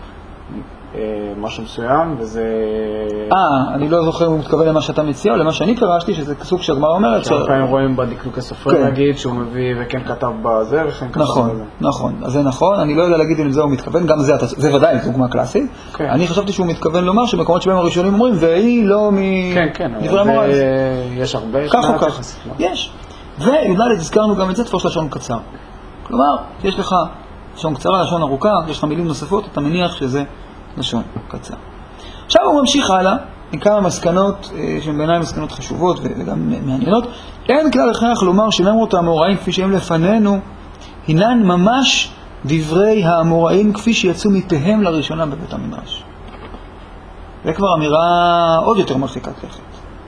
משהו מסוים, וזה... אה, אני לא זוכר אם הוא מתכוון למה שאתה מציע, או למה שאני פירשתי, שזה סוג שהגמרא אומרת... כמה פעמים רואים בדקלוק הסופרים, נגיד, שהוא מביא וכן כתב בזה, וכן כתב בזה. נכון, נכון, אז זה נכון, אני לא יודע להגיד אם זה הוא מתכוון, גם זה, זה ודאי דוגמה קלאסית. אני חשבתי שהוא מתכוון לומר שבמקומות שבהם הראשונים אומרים, והיא לא מדברי המורא. יש הרבה... כך או כך, יש. וי"ד הזכרנו גם את זה, תפוס לשון קצר. כלומר, יש לך לשון קצרה, לשון ארוכה, יש לך מילים נוספות, אתה מניח שזה לשון קצר. עכשיו הוא ממשיך הלאה, עם כמה מסקנות שהן בעיניי מסקנות חשובות וגם מעניינות. אין כלל הכרח לומר שמאמרות האמוראים כפי שהם לפנינו, הינן ממש דברי האמוראים כפי שיצאו מפיהם לראשונה בבית המדרש. זה כבר אמירה עוד יותר מרחיקת לכת.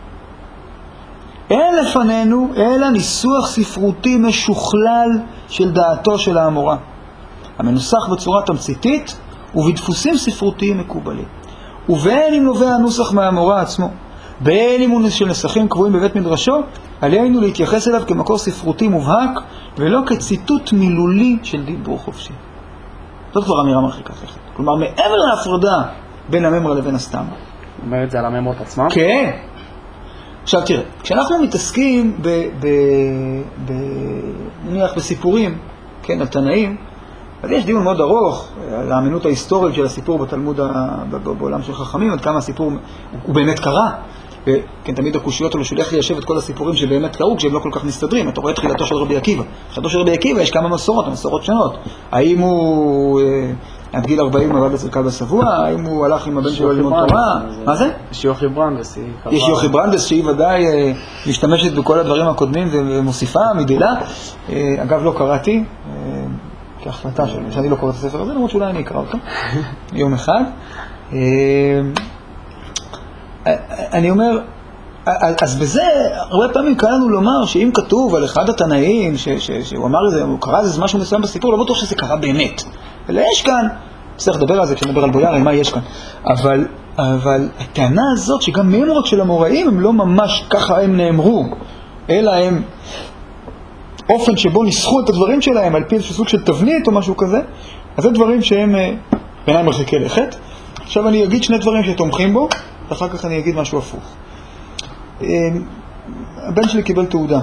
אין לפנינו אלא ניסוח ספרותי משוכלל של דעתו של האמורה, המנוסח בצורה תמציתית ובדפוסים ספרותיים מקובלים. ובין אם נובע הנוסח מהאמורה עצמו, בין אם הוא של נסחים קבועים בבית מדרשו, עלינו להתייחס אליו כמקור ספרותי מובהק, ולא כציטוט מילולי של דיבור חופשי. זאת כבר אמירה מרחיקת לכת. כלומר, מעבר להפרדה בין הממרה לבין הסתמה. אומר את זה על הממרות עצמם? כן. עכשיו תראה, כשאנחנו מתעסקים ב, ב, ב, נניח בסיפורים, כן, על תנאים, אז יש דיון מאוד ארוך על האמינות ההיסטורית של הסיפור בתלמוד בעולם של חכמים, עד כמה הסיפור הוא באמת קרה. כן, תמיד הקושיות האלו שולח ליישב את כל הסיפורים שבאמת קרו, כשהם לא כל כך מסתדרים. אתה רואה תחילתו של רבי עקיבא. תחילתו של רבי עקיבא יש כמה מסורות, מסורות שונות. האם הוא עד גיל ארבעים עבד אצל כלבא שבוע? האם הוא הלך עם הבן שלו ללמוד תורה? מה זה? יש יוכי ברנדס. יש יוכי ברנדס שהיא ודאי משתמשת בכל הדברים הקודמים ומוסיפה, מדילה. אגב, לא קראתי, כהחלטה שלי, שאני לא קורא את הספר הזה, למרות שאולי אני אקרא אותו יום אחד. אני אומר, אז בזה הרבה פעמים קל לנו לומר שאם כתוב על אחד התנאים שהוא אמר את זה, הוא קרא איזה משהו מסוים בסיפור, לא בטוח שזה קרה באמת. אלא יש כאן, צריך לדבר על זה כשנדבר על בויארים, מה יש כאן. אבל, אבל הטענה הזאת שגם מימורות של המוראים הם לא ממש ככה הם נאמרו, אלא הם אופן שבו ניסחו את הדברים שלהם על פי איזשהו סוג של תבנית או משהו כזה, אז זה דברים שהם בעיניי מרחיקי לכת. עכשיו אני אגיד שני דברים שתומכים בו, ואחר כך אני אגיד משהו הפוך. הבן שלי קיבל תעודה.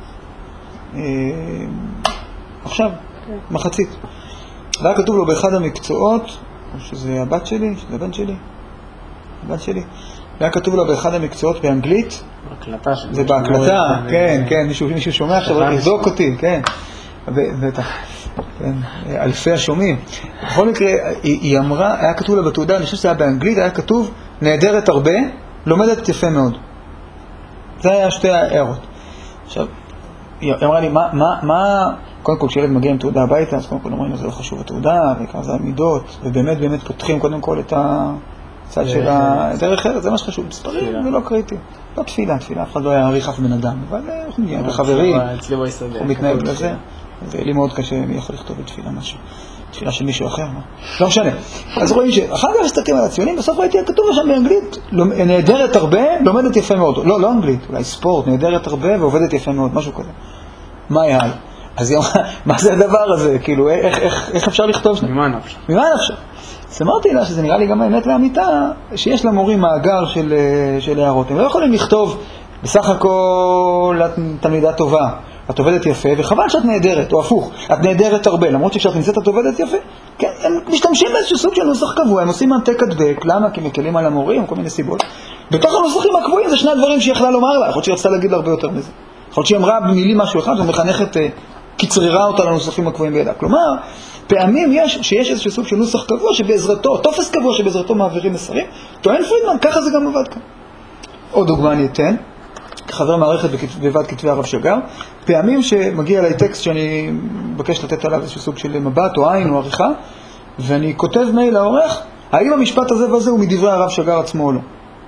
עכשיו, מחצית. והיה כתוב לו באחד המקצועות, או שזה הבת שלי, שזה הבן שלי, הבת שלי, והיה כתוב לו באחד המקצועות באנגלית, בהקלטה שלי. זה בהקלטה, כן, כן, מישהו שומע עכשיו, רק יבדוק אותי, כן, בטח, אלפי השומעים. בכל מקרה, היא אמרה, היה כתוב לה בתעודה, אני חושב שזה היה באנגלית, היה כתוב, נהדרת הרבה, לומדת יפה מאוד. זה היה שתי הערות. עכשיו, היא אמרה לי, מה, מה, מה, קודם כל כשילד מגיע עם תעודה הביתה, אז קודם כל אומרים, זה לא חשוב התעודה, וכמה זה המידות, ובאמת באמת פותחים קודם כל את הצד של הדרך אחרת, זה מה שחשוב, מספרים, זה לא קריטי. לא תפילה, תפילה, אף אחד לא היה עריך אף בן אדם, אבל אנחנו מגיעים בחברים, אנחנו מתנהג לזה, זה לי מאוד קשה, מי יכול לכתוב בתפילה משהו, תפילה של מישהו אחר, מה? לא משנה. אז רואים שאחר כך מסתכלים על הציונים, בסוף ראיתי כתוב שם באנגלית, נהדרת הרבה, לומדת יפה מאוד. לא, לא אנגלית, אולי ספורט, נהדרת הרבה ועובדת יפה מאוד, משהו כזה. מה היה? אז היא אמרה, מה זה הדבר הזה? כאילו, איך, איך, איך אפשר לכתוב שם? ממה נפשך? ממה נפשך? אז אמרתי לה שזה נראה לי גם האמת לאמיתה, שיש למורים מאגר של, של הערות. הם לא יכולים לכתוב, בסך הכל את תלמידה טובה, את עובדת יפה, וחבל שאת נהדרת, או הפוך, את נהדרת הרבה, למרות שכשאת נמצאת את עובדת יפה, כן, הם משתמשים באיזשהו סוג של נוסח קבוע, הם עושים העתק הדבק, למה? כי מקלים על המורים, כל מיני סיבות. בתוך הנוסחים הקבועים זה שני הדברים שהיא יכלה לומר לה, יכול להיות שהיא רצתה להגיד לה הרבה יותר מזה. יכול להיות שהיא אמרה במילים משהו אחד, ומחנכת, קצררה אותה לנוסחים הקבועים בידה. כלומר, פעמים יש, שיש איזשהו סוג של נוסח קבוע שבעזרתו, תופס קבוע שבעזרתו מעבירים מסרים, טוען פרידמן, ככה זה גם עבד כאן. עוד דוגמה אני אתן, כחבר מערכת בוועד כתבי הרב שגר, פעמים שמגיע אליי טקסט שאני מבקש לתת עליו איזשהו סוג של מבט או עין או עריכה, ואני כותב מייל לעורך, האם המשפט הזה וזה הוא מדברי הרב שגר עצמו או לא?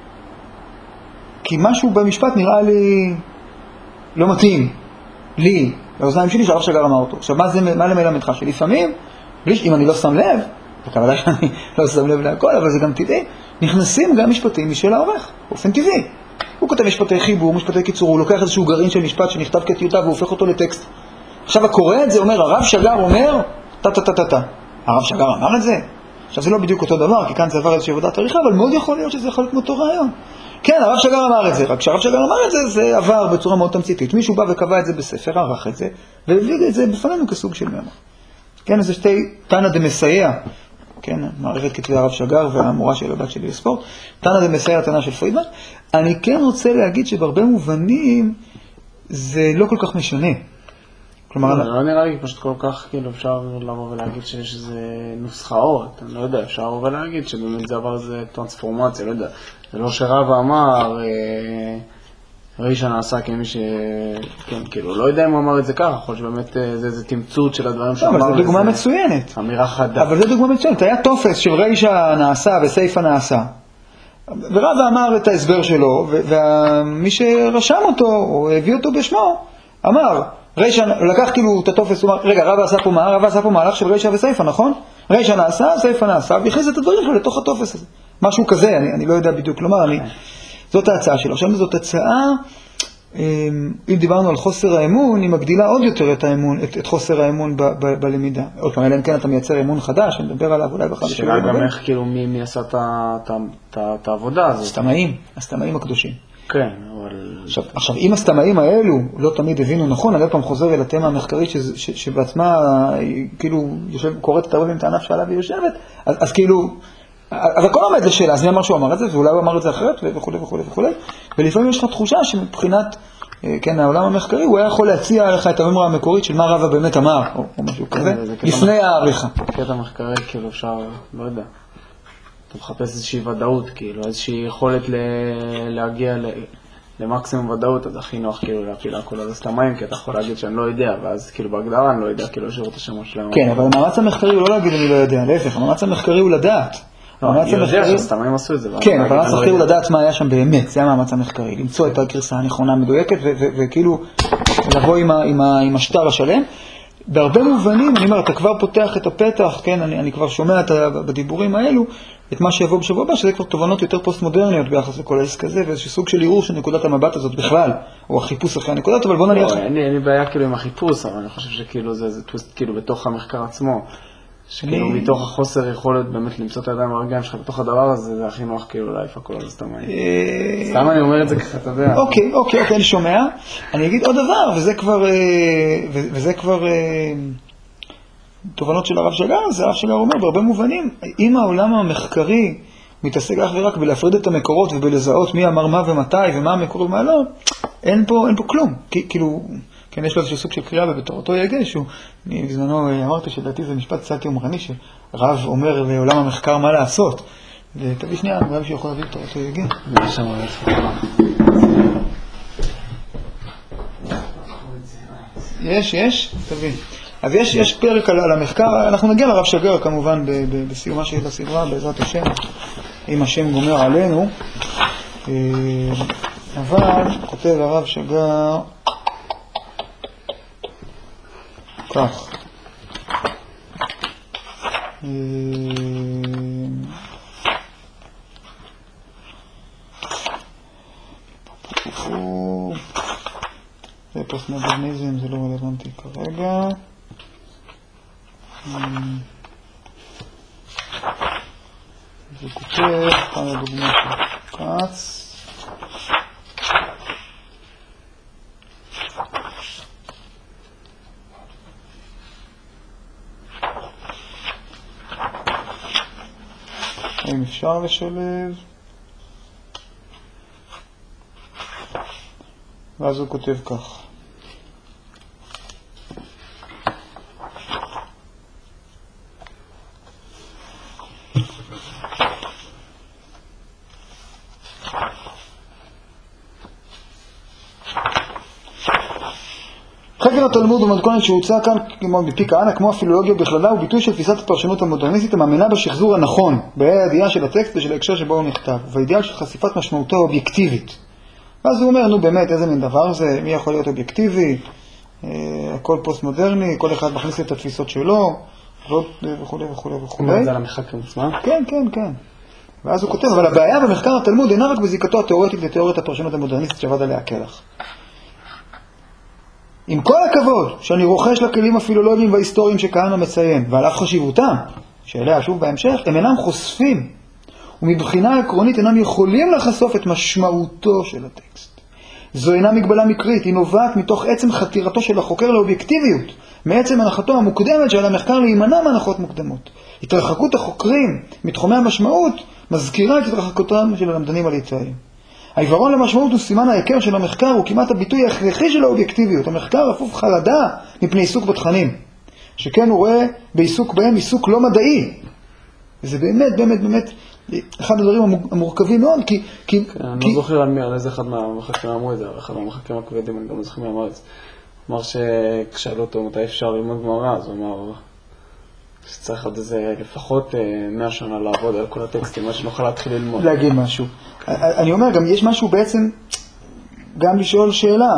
כי משהו במשפט נראה לי לא מתאים, לי, לאוזניים שלי שהרב שגר אמר אותו. עכשיו, מה זה, מה למלמדך? שלפעמים, אם אני לא שם לב, וכוודאי שאני לא שם לב להכל, אבל זה גם טבעי, נכנסים גם משפטים משל העורך, באופן טבעי. הוא כותב משפטי חיבור, משפטי קיצור, הוא לוקח איזשהו גרעין של משפט שנכתב כטיוטה והוא הופך אותו לטקסט. עכשיו, הקורא את זה אומר, הרב שגר אומר, טה-טה-טה-טה. הרב שגר אמר את זה? עכשיו, זה לא בדיוק אותו דבר, כי כאן זה עבר איזושהי עבודת עריכה, אבל מאוד יכול להיות שזה יכול להיות מאותו רעיון. כן, הרב שגר אמר את זה, רק כשהרב שגר אמר את זה, זה עבר בצורה מאוד תמציתית. מישהו בא וקבע את זה בספר, ערך את זה, והביא את זה בפנינו כסוג של מאמר. כן, זה שתי תנא דמסייע, כן, מערכת כתבי הרב שגר והמורה של הבת שלי לספורט, תנא דמסייע, תנא של פרידמן. אני כן רוצה להגיד שבהרבה מובנים זה לא כל כך משנה. כלומר, לא נראה לי פשוט כל כך, כאילו, אפשר לבוא ולהגיד שיש איזה נוסחאות, אני לא יודע, אפשר לבוא ולהגיד שבאמת זה עבר איזה טרנספורמציה, לא יודע. זה לא שרב אמר, רישא נעשה כמי ש... כן, כאילו, לא יודע אם הוא אמר את זה ככה, יכול שבאמת זה איזה תמצות של הדברים שאמר. אבל זו דוגמה מצוינת. אמירה חדה. אבל זו דוגמה מצוינת. היה תופס של רישא נעשה וסייפא נעשה. ורב אמר את ההסבר שלו, ומי שרשם אותו, או הביא אותו בשמו, אמר, רישא, לקח כאילו את התופס, הוא אמר, רגע, רב עשה פה מה? רב עשה פה מהלך של רישא וסייפא, נכון? רישא נעשה, סייפא נעשה, והכניס את הדברים שלו לתוך התופס הזה. משהו כזה, אני, אני לא יודע בדיוק לומר, אני, זאת ההצעה שלו. עכשיו זאת הצעה, אם דיברנו על חוסר האמון, היא מגדילה עוד יותר את האמון, את, את חוסר האמון ב, ב, בלמידה. עוד פעם, אלא אם כן אתה מייצר אמון חדש, אני מדבר עליו אולי בחד שאלה גם איך, כאילו, מי, מי עשה את העבודה הזאת? הסתמאים, הסתמאים הקדושים. כן, אבל... עכשיו, עכשיו, אם הסתמאים האלו לא תמיד הבינו נכון, אני עוד פעם חוזר אל התמה המחקרית ש, ש, שבעצמה, כאילו, יושב, קוראת את הרבים את הענף שעליו היא יושבת, אז, אז כאילו, אז הכל עומד לשאלה, אז מי אמר שהוא אמר את זה, ואולי הוא אמר את זה אחרת, וכו' וכו' וכו'. ולפעמים יש לך תחושה שמבחינת, כן, העולם המחקרי, הוא היה יכול להציע לך את הממרה המקורית של מה רבא באמת אמר, או, או משהו כזה, לפני העריכה. קטע מחקרי, כאילו, אפשר, לא יודע. אתה מחפש איזושהי ודאות, כאילו, איזושהי יכולת להגיע למקסימום ודאות, אז הכי נוח כאילו להפיל הכל על הסתמאים, כי אתה יכול להגיד שאני לא יודע, ואז כאילו בהגדרה אני לא יודע, כאילו שירות השמות שלהם. כן, אבל המאמץ המחקרי הוא לא להגיד אני לא יודע, להפך, המאמץ המחקרי הוא לדעת. אני יודע שהסתמאים עשו את זה. כן, אבל המאמץ המחקרי הוא לדעת מה היה שם באמת, זה המאמץ המחקרי, למצוא את הגרסה הנכונה המדויקת, וכאילו לבוא עם השטר השלם. בהרבה מובנים, אני אומר, אתה כבר פותח את הפתח, כן, אני, אני כבר שומע את, בדיבורים האלו, את מה שיבוא בשבוע הבא, שזה כבר תובנות יותר פוסט-מודרניות ביחס לכל העסק הזה, ואיזשהו סוג של עירור של נקודת המבט הזאת בכלל, או החיפוש אחרי הנקודות, אבל בוא נניח... לא, אין לי בעיה כאילו עם החיפוש, אבל אני חושב שכאילו זה, זה טוויסט כאילו בתוך המחקר עצמו, שכאילו אני... מתוך החוסר יכולת באמת למצוא את הידיים הרגעים שלך בתוך הדבר הזה, זה הכי נוח כאילו להיף הכל הזה סתם. סתם אני אומר את זה ככה, אתה יודע. אוקיי, אוקיי, אוקיי, אני שומע. אני אגיד עוד דבר, וזה כבר, וזה כבר תובנות של הרב שגר, זה הרב שגר אומר, בהרבה מובנים, אם העולם המחקרי מתעסק אך ורק בלהפריד את המקורות ובלזהות מי אמר מה ומתי ומה המקור ומה לא, אין פה, אין פה כלום. כאילו, כן, יש לו איזשהו סוג של קריאה ובתורתו יגע, שהוא, אני בזמנו אמרתי שלדעתי זה משפט קצת יומרני, שרב אומר לעולם המחקר מה לעשות. ותביא שנייה, רב שיכול להביא בתורתו יגע. יש, יש, תביא. אז יש, יש פרק על, על המחקר, אנחנו נגיע לרב שגר כמובן ב, ב, בסיומה של הסדרה, בעזרת השם, אם השם גומר עלינו. אבל, כותב הרב שגר, כך. זה פוסט-מודרניזם, זה לא רלוונטי כרגע. זה כותב, כאן הדוגמה של קץ. אם אפשר לשלב. ואז הוא כותב כך. חקר התלמוד במתכונת שהוצע כאן בפי כהנא, כמו הפילולוגיה בכללה, הוא ביטוי של תפיסת הפרשנות המודרניסטית המאמינה בשחזור הנכון, בה"א הידיעה של הטקסט ושל ההקשר שבו הוא נכתב, והידיעה של חשיפת משמעותו האובייקטיבית. ואז הוא אומר, נו באמת, איזה מין דבר זה, מי יכול להיות אובייקטיבי, אה, הכל פוסט-מודרני, כל אחד מכניס את התפיסות שלו, וכו' וכו' וכו'. הוא אומר את זה על המחקר עצמה? כן, כן, כן. ואז הוא כותב, אבל הבעיה במחקר התלמוד אינה רק בזיקתו התיאורטית לתיאוריית הפרשנות המודרניסטית שעבד עליה קרח. עם כל הכבוד שאני רוכש לכלים הפילולוגיים וההיסטוריים שכהנא מציין, ועל אף חשיבותם, שאליה שוב בהמשך, הם אינם חושפים, ומבחינה עקרונית אינם יכולים לחשוף את משמעותו של הטקסט. זו אינה מגבלה מקרית, היא נובעת מתוך עצם חתירתו של החוקר לאובייקטיביות, מעצם הנחתו המוקדמת שעל המחקר להימנע מהנחות מוקדמות. התרחקות החוקרים מתחומי המשמעות מזכירה את התרחקותם של הלמדנים הליטאיים. העיוורון למשמעות הוא סימן ההיכר של המחקר, הוא כמעט הביטוי ההכרחי של האובייקטיביות. המחקר אפוף חרדה מפני עיסוק בתכנים, שכן הוא רואה בעיסוק בהם עיסוק לא מדעי. וזה באמת, באמת, באמת, אחד הדברים המורכבים מאוד, כי... כי אני כי... לא זוכר על מי, על איזה אחד מהמחקרים אמרו את זה, אבל אחד מהמחקרים הכבדים, אני גם לא זוכר מי אמר את זה. הוא אמר שכשאלו אותו מתי אפשר ללמוד גמרא, אז הוא אמר שצריך עוד איזה לפחות מאה שנה לעבוד על כל הטקסטים, מה שנוכל להתחיל ללמוד. להגיד משהו. אני אומר, גם יש משהו בעצם, גם לשאול שאלה.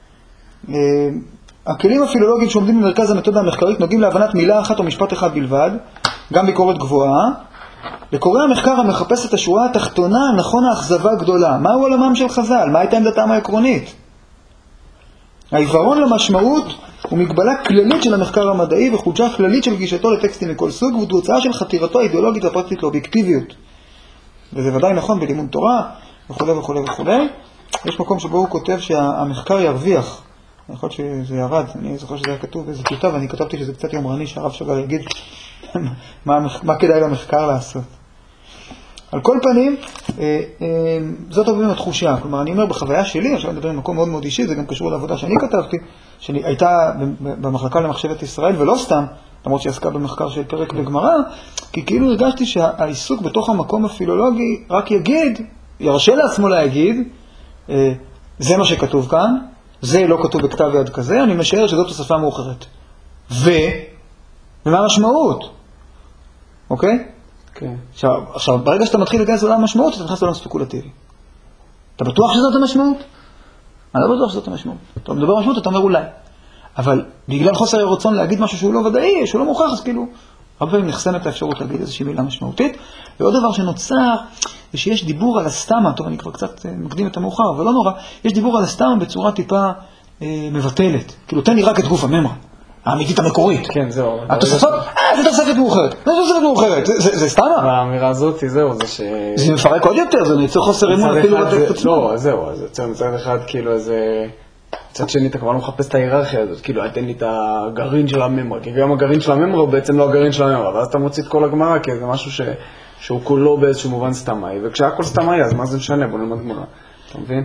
הכלים הפילולוגיים שעומדים במרכז המתודה המחקרית נוגעים להבנת מילה אחת או משפט אחד בלבד, גם ביקורת גבוהה. לקורא המחקר המחפש את השורה התחתונה, נכון האכזבה גדולה. מהו עולמם של חז"ל? מה הייתה עמדתם העקרונית? העיוורון למשמעות הוא מגבלה כללית של המחקר המדעי וחולשה כללית של גישתו לטקסטים מכל סוג, והוא תוצאה של חתירתו האידיאולוגית והפרקטית לאובייקטיביות. וזה ודאי נכון בלימוד תורה וכו' וכו' וכו'. יש מקום שבו הוא כותב שהמחקר ירוויח. יכול להיות שזה ירד, אני זוכר שזה היה כתוב באיזה טיוטה, ואני כתבתי שזה קצת יומרני שהרב שגר יגיד מה, מה כדאי למחקר לעשות. על כל פנים, זאת הרבה התחושה. כלומר, אני אומר בחוויה שלי, עכשיו אני מדבר במקום מאוד מאוד אישי, זה גם קשור לעבודה שאני כתבתי, שהייתה במחלקה למחשבת ישראל, ולא סתם, למרות שעסקה במחקר של פרק בגמרא, כי כאילו הרגשתי שהעיסוק בתוך המקום הפילולוגי רק יגיד, ירשה לעצמו להגיד, זה מה שכתוב כאן, זה לא כתוב בכתב יד כזה, אני משער שזאת תוספה מאוחרת. ו... ומה המשמעות? אוקיי? כן. עכשיו, עכשיו, ברגע שאתה מתחיל להיכנס לעולם המשמעות, אתה נכנס לעולם ספקולטיבי. אתה בטוח שזאת המשמעות? אני לא בטוח שזאת המשמעות. אתה מדבר משמעות, אתה אומר אולי. אבל בגלל חוסר הרצון להגיד משהו שהוא לא ודאי, שהוא לא מוכח, אז כאילו, הרבה פעמים נחסמת האפשרות להגיד איזושהי מילה משמעותית. ועוד דבר שנוצר, זה שיש דיבור על הסתמה, טוב, אני כבר קצת מקדים את המאוחר, אבל לא נורא, יש דיבור על הסתמה בצורה טיפה אה, מבטלת. כאילו, תן לי רק את גוף הממרה, האמיתית המקורית. כן, זהו. התוספות, אה, זה תוספת מאוחרת, זה תוספת מאוחרת, זה, זה סתמה. והאמירה הזאת, זהו, זה ש... זה מפרק עוד יותר, זה ניצור חוסר אמון אפילו בטקסט עצמו. לא, זהו, זה יוצר מצד אחד, כאילו, איזה... מצד שני, אתה כבר לא מחפש את ההיררכיה הזאת, כאילו, תן לי את הגרעין של הממרה, כי גם הגרעין של הממרה הוא בעצם לא הגרעין של הממרה, ואז אתה מוציא את כל הגמרא, כי זה משהו ש... שהוא כולו באיזשהו מובן סתמאי, וכשהכל סתמאי, אז מה זה משנה? בוא נלמד גמרא, אתה מבין?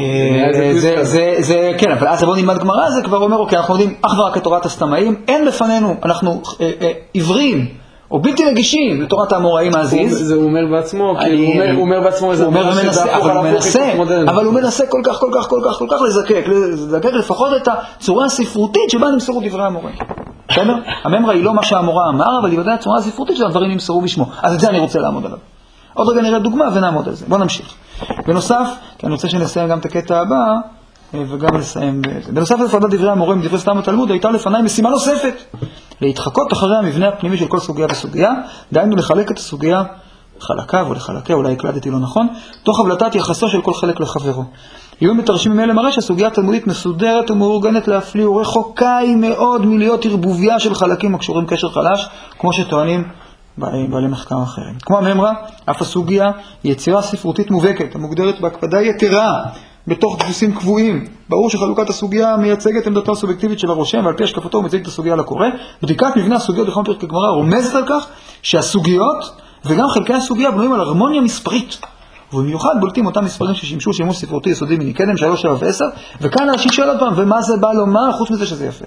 זה, כן, אבל אז בוא נלמד גמרא, זה כבר אומר, אוקיי, אנחנו יודעים אך ורק את תורת הסתמאים, אין בפנינו, אנחנו עיוורים, או בלתי רגישים לתורת האמוראים העזיז. זה הוא אומר בעצמו, הוא אומר בעצמו איזה דבר שזה הפוך על הפוך התמודד. אבל הוא מנסה כל כך, כל כך, כל כך, כל כך לזקק, לזקק לפחות את הצורה הספרותית שבה נמסרו דברי האמוראים. בסדר? הממרה היא לא מה שהאמורה אמר, אבל היא ודאי הצורה הספרותית שהדברים נמסרו בשמו. אז את זה אני רוצה לעמוד עליו. עוד רגע נראה דוגמה ונעמוד על זה. בואו נמשיך. בנוסף, כי אני רוצה שנסיים גם את הקטע הבא, וגם לסיים בזה. בנוסף להפרדת דברי האמוראים, דברי סתם התלמוד, הייתה לפניי משימה נוספת. להתחקות אחרי המבנה הפנימי של כל סוגיה וסוגיה, דהיינו לחלק את הסוגיה חלקיו או לחלקיה, אולי הקלדתי לא נכון, תוך הבלטת יחסו של כל חלק לחברו. עיון בתרשימים אלה מראה שהסוגיה התלמודית מסודרת ומאורגנת להפליא, ורחוקה היא מאוד מלהיות ערבוביה של חלקים הקשורים קשר חלש, כמו שטוענים בעלי מחקר אחרים. כמו הממרה, אף הסוגיה היא יצירה ספרותית מובהקת, המוגדרת בהקפדה יתרה, בתוך דפוסים קבועים. ברור שחלוקת הסוגיה מייצגת עמדתו הסובייקטיבית של הרושם, ועל פי השקפתו הוא מציג את הסוגיה לקורא. בדיקת מבנה הסוגיות בכל פרק הגמרא רומזת על כך שהסוגיות וגם חלקי הסוגיה בנויים על הרמוניה מספרית. ובמיוחד בולטים אותם מספרים ששימשו שימוש ספרותי יסודי מניקדם, שלוש, שבע ועשר, וכאן אנשים שואל עוד פעם, ומה זה בא לומר חוץ מזה שזה יפה?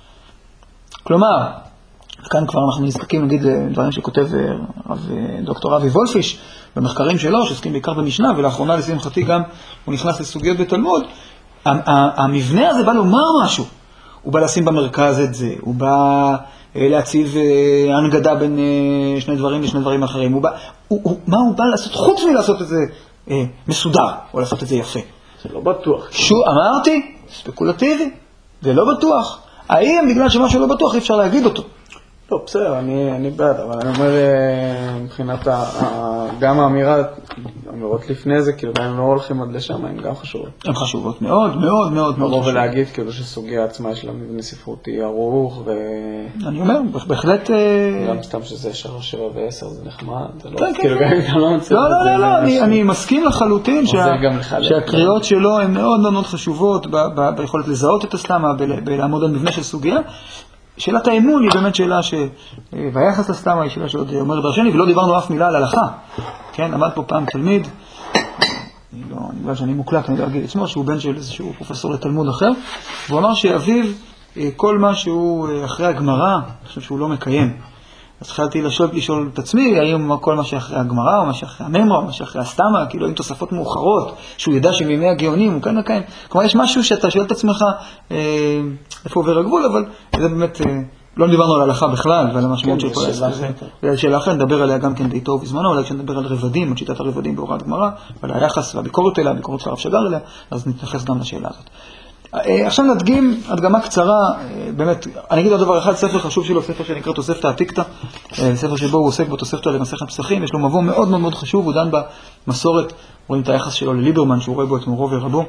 כלומר, וכאן כבר אנחנו נזקקים נגיד לדברים שכותב דוקטור אבי וולפיש במחקרים שלו, שעוסקים בעיקר במשנה, ולאחרונה לשמחתי גם הוא נכנס לסוגיות בתלמוד. המבנה הזה בא לומר משהו. הוא בא לשים במרכז את זה, הוא בא להציב הנגדה בין שני דברים לשני דברים אחרים. הוא בא, הוא, הוא, מה הוא בא לעשות חוץ מלעשות את זה מסודר, או לעשות את זה יפה? זה לא בטוח. שו, אמרתי, ספקולטיבי, זה לא בטוח. האם בגלל שמשהו לא בטוח אי אפשר להגיד אותו? לא, בסדר, אני, אני בעד, אבל אני אומר, מבחינת ה, ה, גם האמירה, האמירות לפני זה, כאילו, גם הם לא הולכים עד לשם, הן גם חשובות. הן חשובות מאוד, מאוד, מאוד, מאוד חשובות. ולהגיד, כאילו, שסוגיה עצמה יש לה מבנה ספרותי ארוך, ו... אני אומר, בהחלט... גם סתם שזה שלוש, שבע ועשר, זה נחמד, זה לא... כן, כאילו, כן. גם לא מצליח... לא, לא, לא, לא, אני, אני מסכים לחלוטין שה, שהקריאות שלו הן מאוד מאוד חשובות, ב, ב, ביכולת לזהות את הסתמה, בלעמוד על מבנה של סוגיה. שאלת האמון היא באמת שאלה ש... והיחס לסתמה היא שאלה שעוד אומר דרשני, ולא דיברנו אף מילה על הלכה. כן, עמד פה פעם תלמיד, אני לא, אני יודע שאני מוקלט, אני לא אגיד את שמו, שהוא בן של איזשהו פרופסור לתלמוד אחר, והוא אמר שאביו, כל מה שהוא אחרי הגמרא, אני חושב שהוא לא מקיים. אז התחלתי לשאול, לשאול את עצמי, האם כל מה שאחרי הגמרא, או מה שאחרי הממרה, או מה שאחרי הסתמה, כאילו עם תוספות מאוחרות, שהוא ידע שמימי הגאונים, הוא כן מקיים. כלומר, יש משהו שאתה שואל את עצמך, אה, איפה עובר הגבול, אבל זה באמת, אה, לא דיברנו על ההלכה בכלל, ועל המשמעות של כל העסק הזה. שאלה אחרת, נדבר עליה גם כן בעיתו ובזמנו, אולי כשנדבר על רבדים, על שיטת הרבדים בהוראת גמרא, ועל היחס והביקורת אליה, הביקורת של הרב שגר אליה, אז נתייחס גם לשאלה הזאת. עכשיו נדגים הדגמה קצרה, באמת, אני אגיד עוד דבר אחד, ספר חשוב שלו, ספר שנקרא תוספתא עתיקתא, ספר שבו הוא עוסק בתוספתא למסכת פסחים, יש לו מבוא מאוד מאוד מאוד חשוב, הוא דן במסורת, רואים את היחס שלו לליברמן, שהוא רואה בו את מורו ורבו,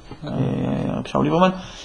רב שאול ליברמן,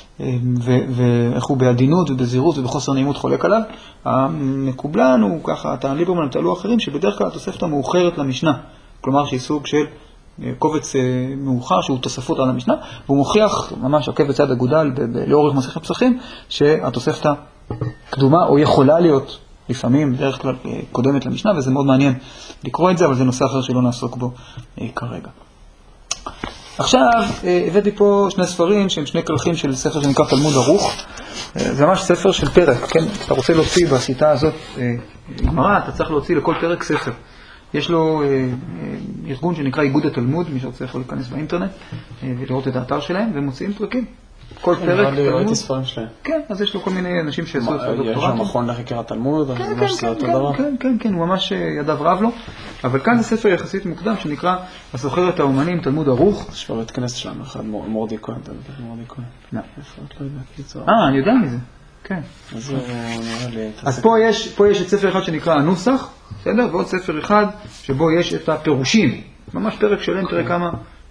ואיך הוא בעדינות ובזירות ובחוסר נעימות חולק עליו. המקובלן הוא ככה, אתה ליברמן, תעלו אחרים, שבדרך כלל התוספתא מאוחרת למשנה, כלומר שהיא סוג של קובץ מאוחר שהוא תוספות על המשנה, והוא מוכיח ממש עקב בצד אגודל לאורך מסכת פסחים, שהתוספתא קדומה או יכולה להיות לפעמים דרך כלל קודמת למשנה, וזה מאוד מעניין לקרוא את זה, אבל זה נושא אחר שלא נעסוק בו כרגע. עכשיו הבאתי פה שני ספרים שהם שני כרכים של ספר שנקרא תלמוד ערוך. זה ממש ספר של פרק, כן? אתה רוצה להוציא בשיטה הזאת גמרא, אתה צריך להוציא לכל פרק ספר. יש לו ארגון שנקרא איגוד התלמוד, מי שרוצה יכול להיכנס באינטרנט ולראות את האתר שלהם, והם מוציאים פרקים. כל פרק תלמוד. הספרים שלהם. כן, אז יש לו כל מיני אנשים שעשו את הדוקטורט. יש לו מכון לחקר התלמוד, אז ממש זה אותו דבר. כן, כן, כן, הוא ממש ידיו רב לו. אבל כאן זה ספר יחסית מוקדם שנקרא הסוחר את האומנים, תלמוד ערוך. יש כבר בית כנסת שלנו אחד, מורדי כהן, אתה יודע, מורדי כהן. לא. לא יודע, קיצור. אה, אני יודע מזה. כן. אז הוא נראה לי... אז פה יש, פה יש את ספר אחד שנקרא הנוסח, בסדר? ועוד ספר אחד שבו יש את הפירושים. ממש פרק שלם, תראה כמה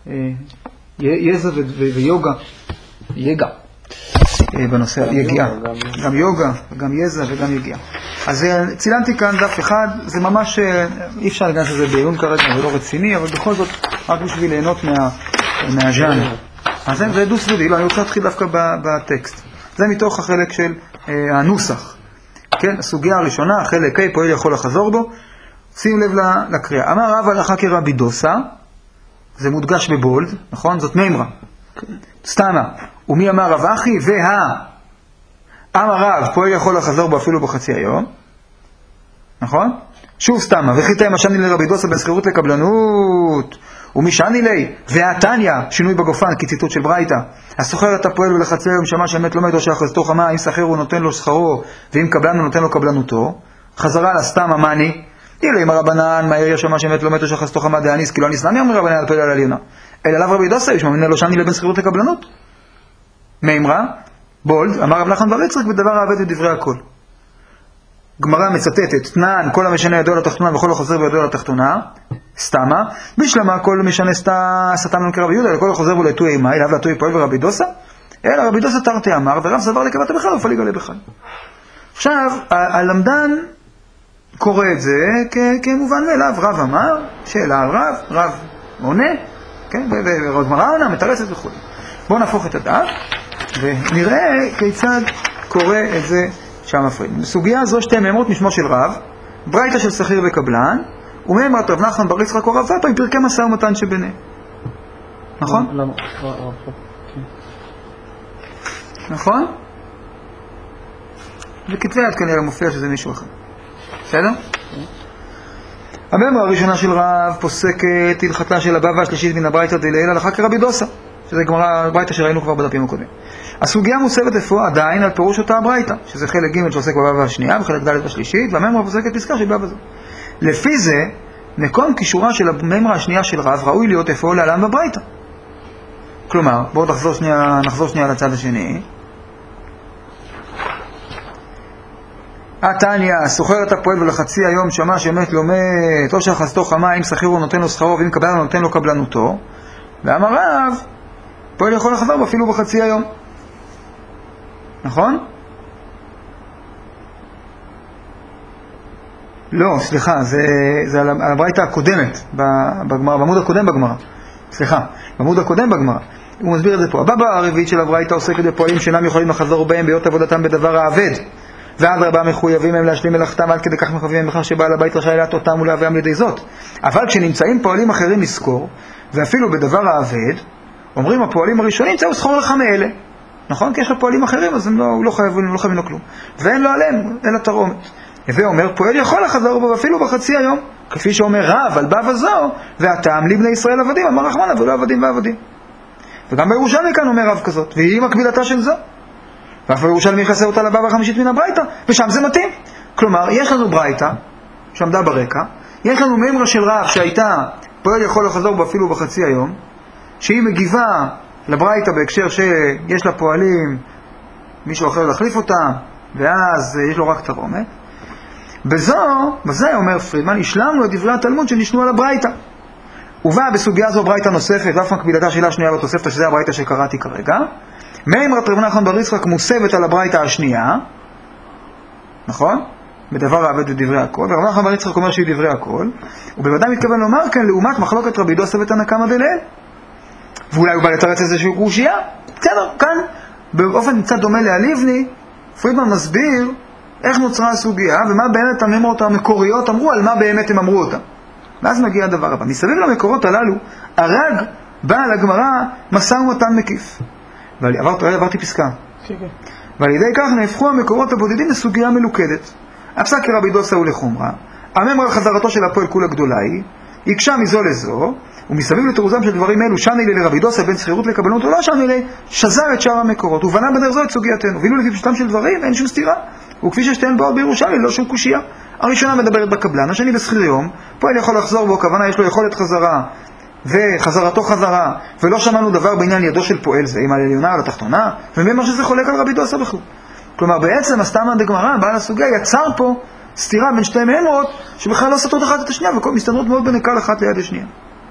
יזע ויוגה, יגע, בנושא יגיעה. גם יוגה, גם יזע וגם יגיעה. אז צילמתי כאן דף אחד, זה ממש, אי אפשר לגנס את זה בעיון כרגע, זה לא רציני, אבל בכל זאת, רק בשביל ליהנות מהז'אנר. אז זה דו סביבי, לא, אני רוצה להתחיל דווקא בטקסט. זה מתוך החלק של הנוסח. כן, הסוגיה הראשונה, החלק ה' פועל יכול לחזור בו. שים לב לקריאה. אמר רב הלכה כרבי דוסה, זה מודגש בבולד, נכון? זאת מימרה. סתמה. ומי אמר רב אחי? וה. אמר רב פועל יכול לחזור בו אפילו בחצי היום. נכון? שוב סתמה. וחיתה משני לרבי דוסה בין שכירות לקבלנות. ומשני לי, והתניא, שינוי בגופן, כציטוט של ברייתא. הסוחר את הפועל ולחצי היום שמע שאמת לומד או שאחזתו חמה, אם שכר הוא נותן לו שכרו, ואם קבלן הוא נותן לו קבלנותו. חזרה לסתם המני, אילו אם הרבנן, מהיר ישמע שאמת לומד או שאחזתו חמה דאניס, כאילו אני סלמי אומר רבנן על פועל על עליונה. אלא לאו רבי דוסה, ישמע מנה לו שני לבין שכירות לקבלנות. מימרה, בולד, אמר רב נחמן בר יצחק בדבר העבד ודברי הכל. גמרא מצטטת, תנן, כל המשנה ידוע לתחתונה וכל החוזר בידוע לתחתונה, סתמה, בשלמה כל משנה סתם למקר רבי יהודה, לכל החוזר בו לטוי אימה, אליו לטוי פועל ורבי דוסה, אלא רבי דוסה תרתי אמר, ורב סבר לקבעת בכלל ופליג עלי בכלל. עכשיו, הלמדן קורא את זה כמובן מאליו, רב אמר, שאלה על רב, רב עונה, כן, וגמרא עונה, מתרצת וכו'. בואו נהפוך את הדף, ונראה כיצד קורא את זה שם מפריד. בסוגיה זו שתי מימרות משמו של רב, ברייתא של שכיר וקבלן, ומימרת רב נחמן בר יצחק או רב פאפא עם פרקי משא ומתן שביניהם. נכון? למה? נכון? וכתבי יד כנראה מופיע שזה מישהו אחר. בסדר? המימרה הראשונה של רב פוסקת הלכתה של הבבא השלישית מן הברייתא דלעילא הלכה כרבי דוסה, שזה גמרא ברייתא שראינו כבר בדפים הקודמים. הסוגיה מוסבת אפוא עדיין על פירוש אותה הברייתא, שזה חלק ג' שעוסק בבבא השנייה וחלק ד' בשלישית, והמימרה פוסקת פסקה של בבא זו. לפי זה, מקום קישורה של המימרה השנייה של רב ראוי להיות אפוא להלן בברייתא. כלומר, בואו נחזור שנייה, נחזור שנייה לצד השני. התניא, סוחר את הפועל ולחצי היום שמע שאמת לומד, או שאחזתו חמה, אם שכיר הוא נותן לו שכרו, ואם קבלן הוא נותן לו קבלנותו. ואמר רב, פועל יכול לחזור אפילו בחצי היום. נכון? לא, סליחה, זה, זה על הברייתא הקודמת, בגמרא, בעמוד הקודם בגמרא. סליחה, בעמוד הקודם בגמרא. הוא מסביר את זה פה. הבבא הרביעית של הברייתא עוסקת בפועלים שאינם יכולים לחזור בהם בהיות עבודתם בדבר העבד. ועד רבה מחויבים הם להשלים מלאכתם, עד כדי כך מחויבים הם בכך שבעל הבית רשאי להטותם ולהביאם לידי זאת. אבל כשנמצאים פועלים אחרים לזכור, ואפילו בדבר העבד, אומרים הפועלים הראשונים, צריך לזכור לך מאלה. נכון? כי יש לו פועלים אחרים, אז הם לא, לא חייבים, לא חייבים לו כלום. ואין לו עליהם, אלא תרומת. ואומר, פועל יכול לחזור בו אפילו בחצי היום. כפי שאומר רב על בבא זו, והטעם לבני ישראל עבדים, אמר רחמנא ולא עבדים ועבדים. וגם בירושלמי כאן אומר רב כזאת, והיא מקבילתה של זו. ואף בירושלמי יחסה אותה לבבא החמישית מן הברייתא, ושם זה מתאים. כלומר, יש לנו ברייתא, שעמדה ברקע, יש לנו מימרה של רב שהייתה, פועל יכול לחזור בו אפילו בחצי היום, שהיא מגיבה לברייתא בהקשר שיש לה פועלים, מישהו אחר להחליף אותה, ואז יש לו רק תרומת. בזו, בזה אומר פרידמן, השלמנו את דברי התלמוד שנשנו על הברייתא. ובאה בסוגיה זו ברייתא נוספת, ואף מקבילתה שלה שנייה בתוספתא, שזה הברייתא שקראתי כרגע. מימרת רב נחמן בר יצחק מוסבת על הברייתא השנייה, נכון? בדבר העבד ודברי הכל, ורב נחמן בר יצחק אומר שהיא דברי הכל, ובוודאי מתכוון לומר כאן לעומת מחלוקת רבי דוסא ותנא קמא דלעיל. ואולי הוא בא לתרץ איזשהו קושיה, בסדר, כאן, באופן קצת דומה להליבני, פרידמן מסביר איך נוצרה הסוגיה, ומה באמת הממרות המקוריות אמרו, על מה באמת הם אמרו אותם. ואז מגיע הדבר הבא. מסביב למקורות הללו, הרג בא לגמרא משא ומתן מקיף. ועברתי, עברתי פסקה. ועל ידי כך נהפכו המקורות הבודדים לסוגיה מלוכדת. הפסק כרבי דוסא ולחומרה, הממרה חזרתו של הפועל כולה גדולה היא, יקשה מזו לזו, ומסביב לתירוצם של דברים אלו שני לי לרבי דוסא בין סחירות לקבלנות או לא שני לי, שזר את שאר המקורות, ובנה בדרך זו את סוגייתנו. ואילו לפי פשטם של דברים אין שום סתירה, וכפי ששתיהן באות בירושלים לא שום קושיה. הראשונה מדברת בקבלן, השני בסחיר יום, פועל יכול לחזור בו, כוונה יש לו יכולת חזרה, וחזרתו חזרה, ולא שמענו דבר בעניין ידו של פועל זה, אם על עליונה על התחתונה, ומאמר שזה חולק על רבי דוסא בכלל. כלומר, בעצם הסתמא דגמרא, בעל הסוגיה, יצר פה סתירה בין שתי ממרות, שבכלל לא סתרות אחת את השנייה, ומסתדרות מאוד בנקל אחת ליד השנייה.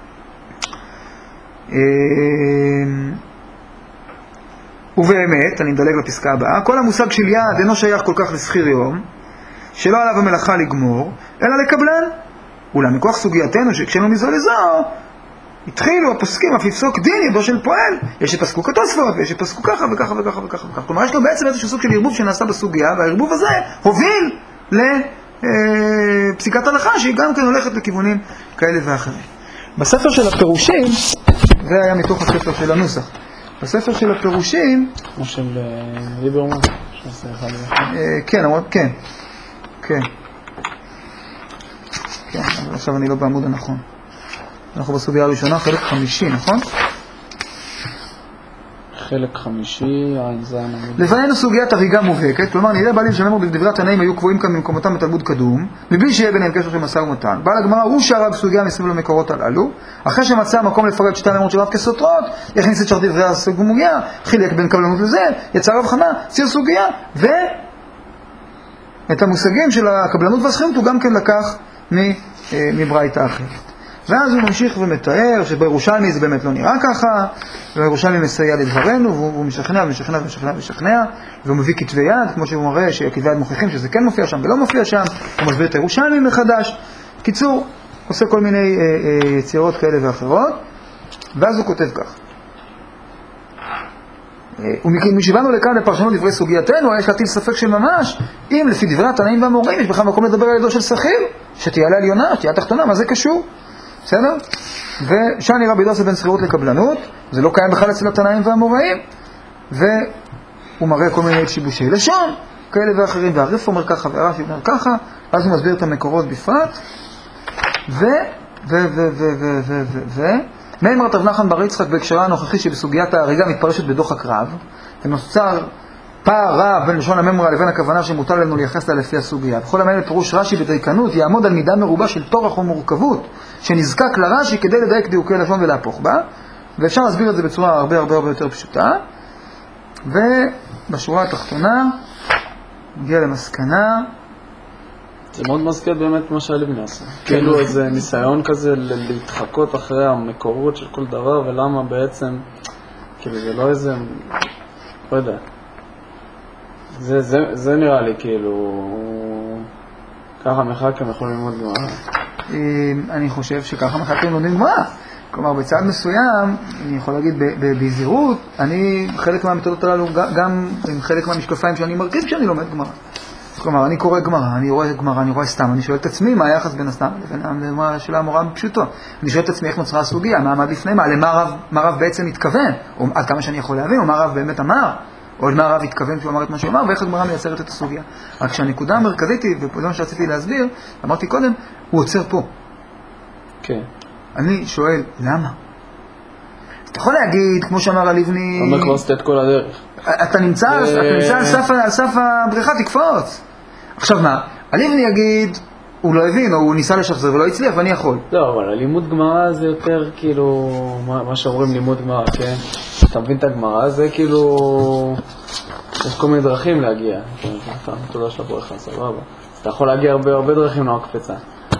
ובאמת, אני מדלג לפסקה הבאה, כל המושג של יד אינו שייך כל כך לסחיר יום, שלא עליו המלאכה לגמור, אלא לקבלן. אולם מכוח סוגייתנו שכשנו מזו לזו, התחילו הפוסקים אף לפסוק דין ידו של פועל. יש שפסקו כתוספות, ויש שפסקו ככה וככה וככה וככה וככה. כלומר, יש לו בעצם איזשהו סוג של ערבוב שנעשה בסוגיה, והערבוב הזה הוביל לפסיקת הלכה, שהיא גם כן הולכת לכיוונים כאלה ואחרים. בספר של הפירושים, זה היה מתוך הספר של הנוסח, בספר של הפירושים, כמו של ליברמן, שעושה אחד ואחד. כן, כן, כן. כן, אבל עכשיו אני לא בעמוד הנכון. אנחנו בסוגיה הראשונה, חלק חמישי, נכון? חלק חמישי, עין זין עמוד. לפנינו סוגיית הריגה מובהקת, כלומר נראה בעלים שממור בדברי התנאים היו קבועים כאן במקומותם בתלמוד קדום, מבלי שיהיה ביניהם קשר של משא ומתן. בעל הגמרא הוא שהרג סוגיה מסביב למקורות הללו, אחרי שמצא מקום לפרט שתי הממרות של רב כסותרות, הכניס את שאר דברי הסוגיה, חילק בין קבלנות לזה, יצר הבחנה, ציר סוגיה, ואת המושגים של הקבלנות והסחירות הוא גם כן לקח מברייתא אחרת. ואז הוא ממשיך ומתאר שבירושלמי זה באמת לא נראה ככה, ובירושלמי מסייע לדברנו, והוא משכנע ומשכנע ומשכנע ומשכנע, והוא מביא כתבי יד, כמו שהוא מראה שכתבי יד מוכיחים שזה כן מופיע שם ולא מופיע שם, הוא מסביר את הירושלמי מחדש. קיצור, עושה כל מיני אה, אה, יצירות כאלה ואחרות, ואז הוא כותב כך. ומשבנו לכאן לפרשנות דברי סוגייתנו, יש להטיל ספק של ממש, אם לפי דברי התנאים והמורים יש בכלל מקום לדבר על ידו של שכיר, שתהיה לה עליונה, שתהיה תחתונה, מה זה קשור? בסדר? ושני רבי דוסא בין סחירות לקבלנות, זה לא קיים בכלל אצל התנאים והמוראים, והוא מראה כל מיני שיבושי לשון, כאלה ואחרים, והריף אומר ככה והרש"י אומר ככה, אז הוא מסביר את המקורות בפרט, ו... ו... ו... ו... ו... ו... ו... ו... מאמרת רב נחמן בר יצחק בהקשרה הנוכחי שבסוגיית ההריגה מתפרשת בדוח הקרב, ונוצר פער רב בין לשון הממרה לבין הכוונה שמוטל לנו לייחס לה לפי הסוגיה. בכל המעלה פירוש רש"י בדייקנות יעמוד על מידה מרובה של טורח ומורכבות שנזקק לרש"י כדי לדייק דיוקי לשון ולהפוך בה, ואפשר להסביר את זה בצורה הרבה הרבה הרבה יותר פשוטה. ובשורה התחתונה נגיע למסקנה. זה מאוד מזכיר באמת מה שהליבני עשה. כאילו איזה ניסיון כזה להתחקות אחרי המקורות של כל דבר, ולמה בעצם, כאילו זה לא איזה, לא יודע. זה, זה, זה נראה לי כאילו, ככה מחכים יכולים ללמוד גמרא. אני חושב שככה מחכים ללמוד גמרא. כלומר, בצד מסוים, אני יכול להגיד בזהירות, אני חלק מהמתודות הללו, גם עם חלק מהמשקפיים שאני מרכיב כשאני לומד גמרא. כלומר, אני קורא גמרא, אני רואה גמרא, אני רואה סתם, אני שואל את עצמי מה היחס בין הסתם לבין השאלה המורה בפשוטו. אני שואל את עצמי איך נוצרה הסוגיה, מה עמד לפני מה, למה הרב, מה הרב בעצם התכוון, או עד כמה שאני יכול להבין, או מה הרב באמת אמר, או למה הרב התכוון שהוא אמר את מה שהוא אמר, ואיך הגמרא מייצרת את הסוגיה. רק שהנקודה המרכזית היא, וזה מה שרציתי להסביר, אמרתי קודם, הוא עוצר פה. כן. אני שואל, למה? אתה יכול להגיד, כמו שאמר הליבני... אומר כבר סטט כל הדרך. אתה נמצא, אתה נמצא על סף, על סף הבריכה, תקפוץ. עכשיו מה? הליבני יגיד, הוא לא הבין, או הוא ניסה לשחזר ולא הצליח, ואני יכול. לא, אבל הלימוד גמרא זה יותר כאילו, מה, מה שאומרים לימוד גמרא, כן? אתה מבין את הגמרא, זה כאילו, יש כל מיני דרכים להגיע. תודה של הבריכה, סבבה. אתה יכול להגיע הרבה הרבה דרכים לא הקפצה.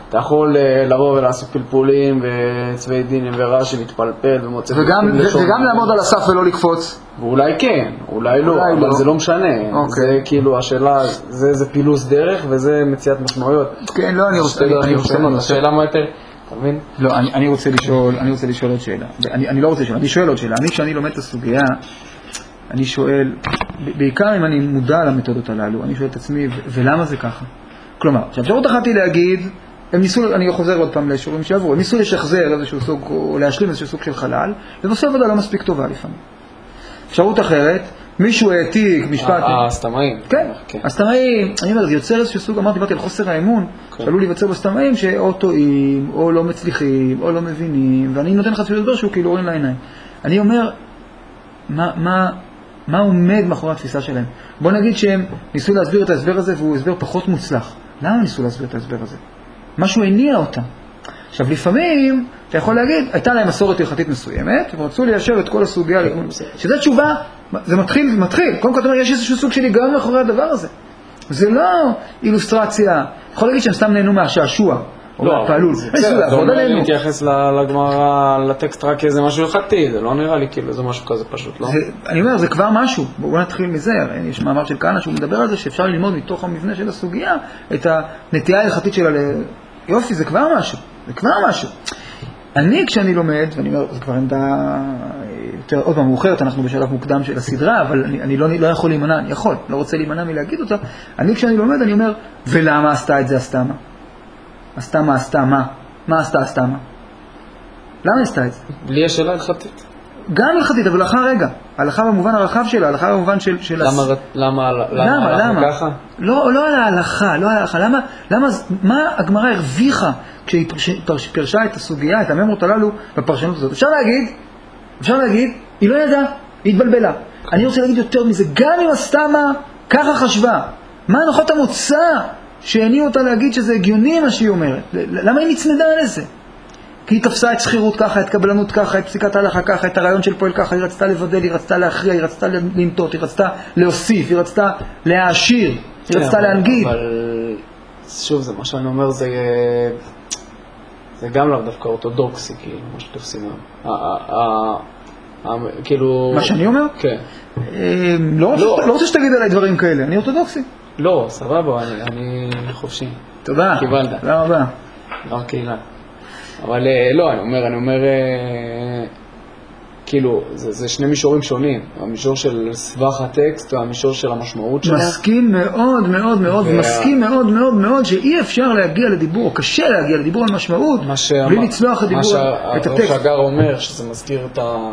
אתה יכול לבוא ולעשות פלפולים וצווי דינים ורש"י מתפלפל ומוצא... וגם לעמוד על הסף ולא לקפוץ. ואולי כן, אולי לא, אבל זה לא משנה. זה כאילו השאלה, זה פילוס דרך וזה מציאת משמעויות. כן, לא, אני רוצה... השאלה מה יותר... אתה מבין? לא, אני רוצה לשאול, אני רוצה לשאול עוד שאלה. אני לא רוצה לשאול, אני שואל עוד שאלה. אני, כשאני לומד את הסוגיה, אני שואל, בעיקר אם אני מודע למתודות הללו, אני שואל את עצמי, ולמה זה ככה? כלומר, שאפשרות אחת היא להגיד, הם ניסו, אני חוזר עוד פעם לאישורים שעברו, הם ניסו לשחזר איזשהו סוג, או להשלים איזשהו סוג של חלל, ובסוף עבודה לא מספיק טובה לפעמים. אפשרות אחרת, מישהו העתיק משפט... הסתמאים. כן, הסתמאים, אני אומר, זה יוצר איזשהו סוג, אמרתי, באתי על חוסר האמון, שעלול להיווצר בסתמאים שאו טועים, או לא מצליחים, או לא מבינים, ואני נותן לך אפילו לדבר שהוא כאילו רואים לעיניים. אני אומר, מה, מה, מה עומד מאחורי התפיסה שלהם? בוא נגיד שהם ניסו להסביר את ההסבר הזה, והוא הסבר פחות מוצלח. למה ניסו להסביר את ההסבר הזה? משהו הניע אותם. עכשיו, לפעמים, אתה יכול להגיד, הייתה להם מסורת הלכתית מסוימת, ורצו ליישר את כל הסוגיה, שזו תשובה, זה מתחיל, זה מתחיל. קודם כל, אתה אומר, יש איזשהו סוג של היגיון מאחורי הדבר הזה. זה לא אילוסטרציה. יכול להגיד שהם סתם נהנו מהשעשוע, או מהפעלול. זה אומר להתייחס לגמרא, לטקסט רק איזה משהו הלכתי, זה לא נראה לי כאילו, זה משהו כזה פשוט, לא? אני אומר, זה כבר משהו. בואו נתחיל מזה. יש מאמר של כהנא שהוא מדבר על זה, שאפשר ללמוד מתוך המבנה של הסוגיה, את הנטייה ההלכתית שלה ל... יופי, זה כבר משהו. זה כבר משהו. אני, כשאני לומד, ואני אומר, זה כבר עמדה יותר, עוד פעם מאוחרת, אנחנו בשלב מוקדם של הסדרה, אבל אני, אני לא, לא יכול להימנע, אני יכול, לא רוצה להימנע מלהגיד אותה. אני, כשאני לומד, אני אומר, ולמה עשתה את זה הסתמה? הסתמה, הסתמה. מה עשתה הסתמה? למה עשתה את זה? בלי השאלה הלכתית. גם הלכתית, אבל אחר רגע. הלכה במובן הרחב שלה, הלכה במובן של... של למה, הס... למה, למה, למה, למה? ככה? לא, לא על ההלכה, לא על ההלכה. למה, למה, מה הגמרא הרוויחה כשהיא פרשה את הסוגיה, את הממרות הללו בפרשנות הזאת? אפשר להגיד, אפשר להגיד, היא לא ידעה, היא התבלבלה. אני רוצה להגיד יותר מזה, גם אם הסתמה ככה חשבה, מה הנחות המוצא שהניעו אותה להגיד שזה הגיוני מה שהיא אומרת? למה היא נצמדה לזה? כי היא תפסה את שכירות ככה, את קבלנות ככה, את פסיקת ההלכה ככה, את הרעיון של פועל ככה, היא רצתה לבדל, היא רצתה להכריע, היא רצתה לנטות, היא רצתה להוסיף, היא רצתה להעשיר, היא רצתה להנגיד. אבל שוב, זה מה שאני אומר, זה זה גם לא דווקא אורתודוקסי, כאילו, מה שתופסים כאילו... מה שאני אומר? כן. לא רוצה שתגיד עליי דברים כאלה, אני אורתודוקסי. לא, סבבה, אני חופשי. תודה. קיבלת. תודה רבה. לא קהילה. אבל לא, אני אומר, אני אומר, כאילו, זה, זה שני מישורים שונים. המישור של סבך הטקסט והמישור של המשמעות שלה. מסכים מאוד מאוד מאוד, וה... מסכים מאוד מאוד מאוד שאי אפשר להגיע לדיבור, או קשה להגיע לדיבור על משמעות, בלי לצלוח את דיבור, את הטקסט. מה שהגר אומר, שזה מזכיר את ה...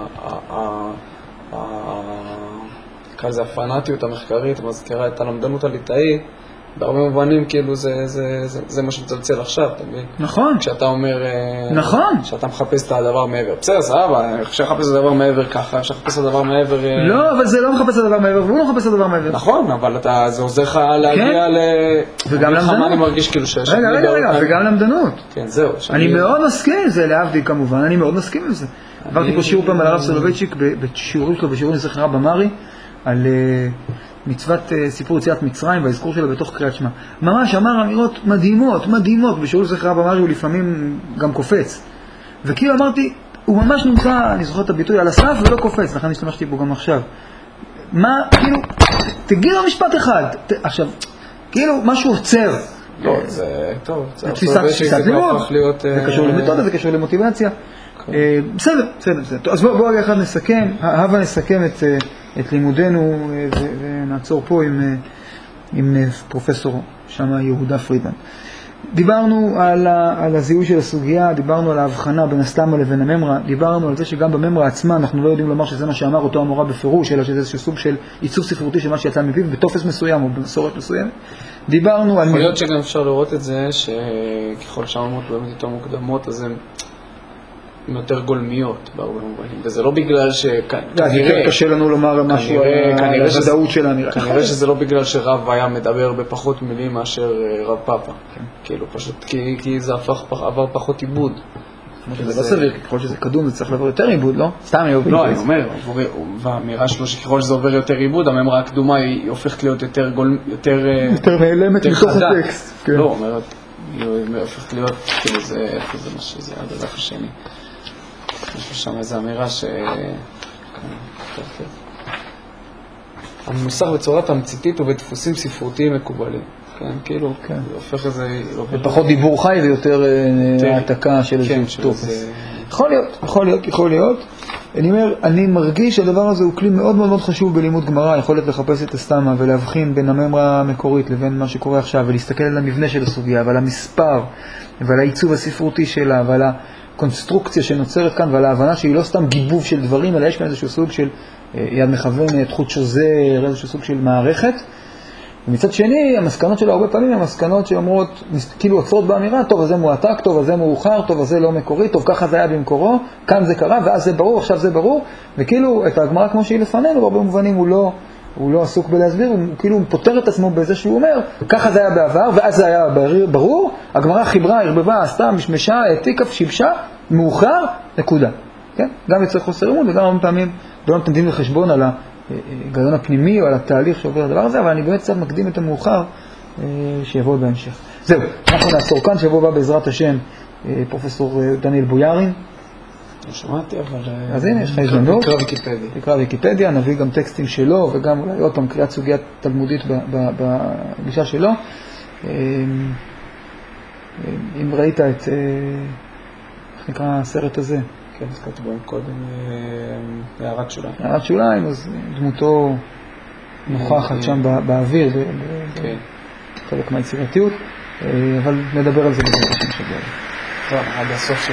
כזה הפנאטיות המחקרית, מזכירה את הלמדנות הליטאית, בהרבה מובנים כאילו זה, זה, זה, זה מה שמצלצל עכשיו, אתה מבין? נכון. כשאתה אומר... נכון. כשאתה מחפש את הדבר מעבר. בסדר, סבבה, אפשר לחפש את הדבר מעבר ככה, אפשר לחפש את הדבר מעבר... לא, אבל זה לא מחפש את הדבר מעבר, והוא לא מחפש את הדבר מעבר. נכון, אבל אתה, זה עוזר לך להגיע ל... וגם למדנות. אני מרגיש כאילו שיש... רגע, רגע, רגע, וגם למדנות. כן, זהו. אני מאוד מסכים עם זה, להבדיל כמובן, אני מאוד מסכים עם זה. עברתי פה שיעור פעם על הרב סולובייצ'יק, בשיעורים שלו, בשיעורים לזכר רב אמרי, על מצוות סיפור יציאת מצרים והאזכור שלה בתוך קריאת שמע. ממש אמר אמירות מדהימות, מדהימות, בשיעור לזכר רב אמרי הוא לפעמים גם קופץ. וכאילו אמרתי, הוא ממש נמצא, אני זוכר את הביטוי, על הסף ולא קופץ, לכן השתמשתי בו גם עכשיו. מה, כאילו, תגיד לו משפט אחד. עכשיו, כאילו, משהו עוצר. לא, זה טוב. זה תפיסת לימוד. זה קשור למתודה, זה קשור למוטיבציה. בסדר, בסדר, בסדר. אז בואו רגע אחד נסכם, הבה נסכם את, את לימודנו ונעצור פה עם, עם פרופסור שמה יהודה פרידמן. דיברנו על, ה, על הזיהוי של הסוגיה, דיברנו על ההבחנה בין הסתמה לבין הממרה, דיברנו על זה שגם בממרה עצמה אנחנו לא יודעים לומר שזה מה שאמר אותו המורה בפירוש, אלא שזה איזשהו סוג של עיצוב ספרותי של מה שיצא מפיו בתופס מסוים או במסורת מסוימת. דיברנו על... יכול להיות שגם אפשר לראות את זה שככל שהאמרות באמת יותר מוקדמות אז הן יותר גולמיות בהרבה מובנים, וזה לא בגלל ש... כנראה קשה לנו לומר משהו על הוודאות שלה. כנראה שזה לא בגלל שרב היה מדבר בפחות מילים מאשר רב פאפה, כאילו פשוט כי זה עבר פחות עיבוד. זה לא סביר, ככל שזה קדום זה צריך לעבור יותר עיבוד, לא? סתם יהיו לא, אני אומר, והאמירה שלו שככל שזה עובר יותר עיבוד, הממרה הקדומה היא הופכת להיות יותר גול... יותר יותר נעלמת מתוך הטקסט. לא, אומרת, היא הופכת להיות, כאילו זה, איפה זה משהו, זה עד הדף השני. יש שם איזו אמירה ש... המוסר בצורה תמציתית ובדפוסים ספרותיים מקובלים. כן, כאילו, זה הופך איזה... ופחות דיבור חי ויותר העתקה של איזה טופס. יכול להיות, יכול להיות, יכול להיות. אני אומר, אני מרגיש שהדבר הזה הוא כלי מאוד מאוד חשוב בלימוד גמרא, יכולת לחפש את הסתמה ולהבחין בין הממרה המקורית לבין מה שקורה עכשיו, ולהסתכל על המבנה של הסוגיה ועל המספר ועל העיצוב הספרותי שלה ועל הקונסטרוקציה שנוצרת כאן ועל ההבנה שהיא לא סתם גיבוב של דברים, אלא יש כאן איזשהו סוג של יד מכוונת, חוט שוזר, איזשהו סוג של מערכת. ומצד שני, המסקנות שלו הרבה פעמים הן מסקנות שאומרות, כאילו עוצרות באמירה, טוב, אז זה מועתק, טוב, אז זה מאוחר, טוב, אז זה לא מקורי, טוב, ככה זה היה במקורו, כאן זה קרה, ואז זה ברור, עכשיו זה ברור, וכאילו, את הגמרא כמו שהיא לפנינו, בהרבה מובנים הוא לא, הוא לא עסוק בלהסביר, הוא כאילו פותר את עצמו בזה שהוא אומר, ככה זה היה בעבר, ואז זה היה ברור, הגמרא חיברה, הרבבה, עשתה, משמשה, העתיקה, שיבשה, מאוחר, נקודה. כן? גם יצא חוסר אמון, וגם הרבה פעמים לא נותנים דין וחשבון על הגרעון הפנימי או על התהליך שעובר הדבר הזה, אבל אני באמת קצת מקדים את המאוחר שיבוא בהמשך. זהו, אנחנו נעצור כאן, שיבוא בה בעזרת השם פרופסור דניאל בויארין. לא שמעתי, אבל... אז הנה, יש לך הזדמנות. תקרא ויקיפדיה. תקרא ויקיפדיה, נביא גם טקסטים שלו, וגם אולי עוד פעם קריאת סוגיית תלמודית בגישה שלו. אם ראית את, איך נקרא הסרט הזה? כן, הזכרתי בהם קודם הערת שוליים. הערת שוליים, אז דמותו נוכחת שם באוויר, חלק מהיצירתיות, אבל נדבר על זה בזה בשם שבוע. טוב, עד הסוף של...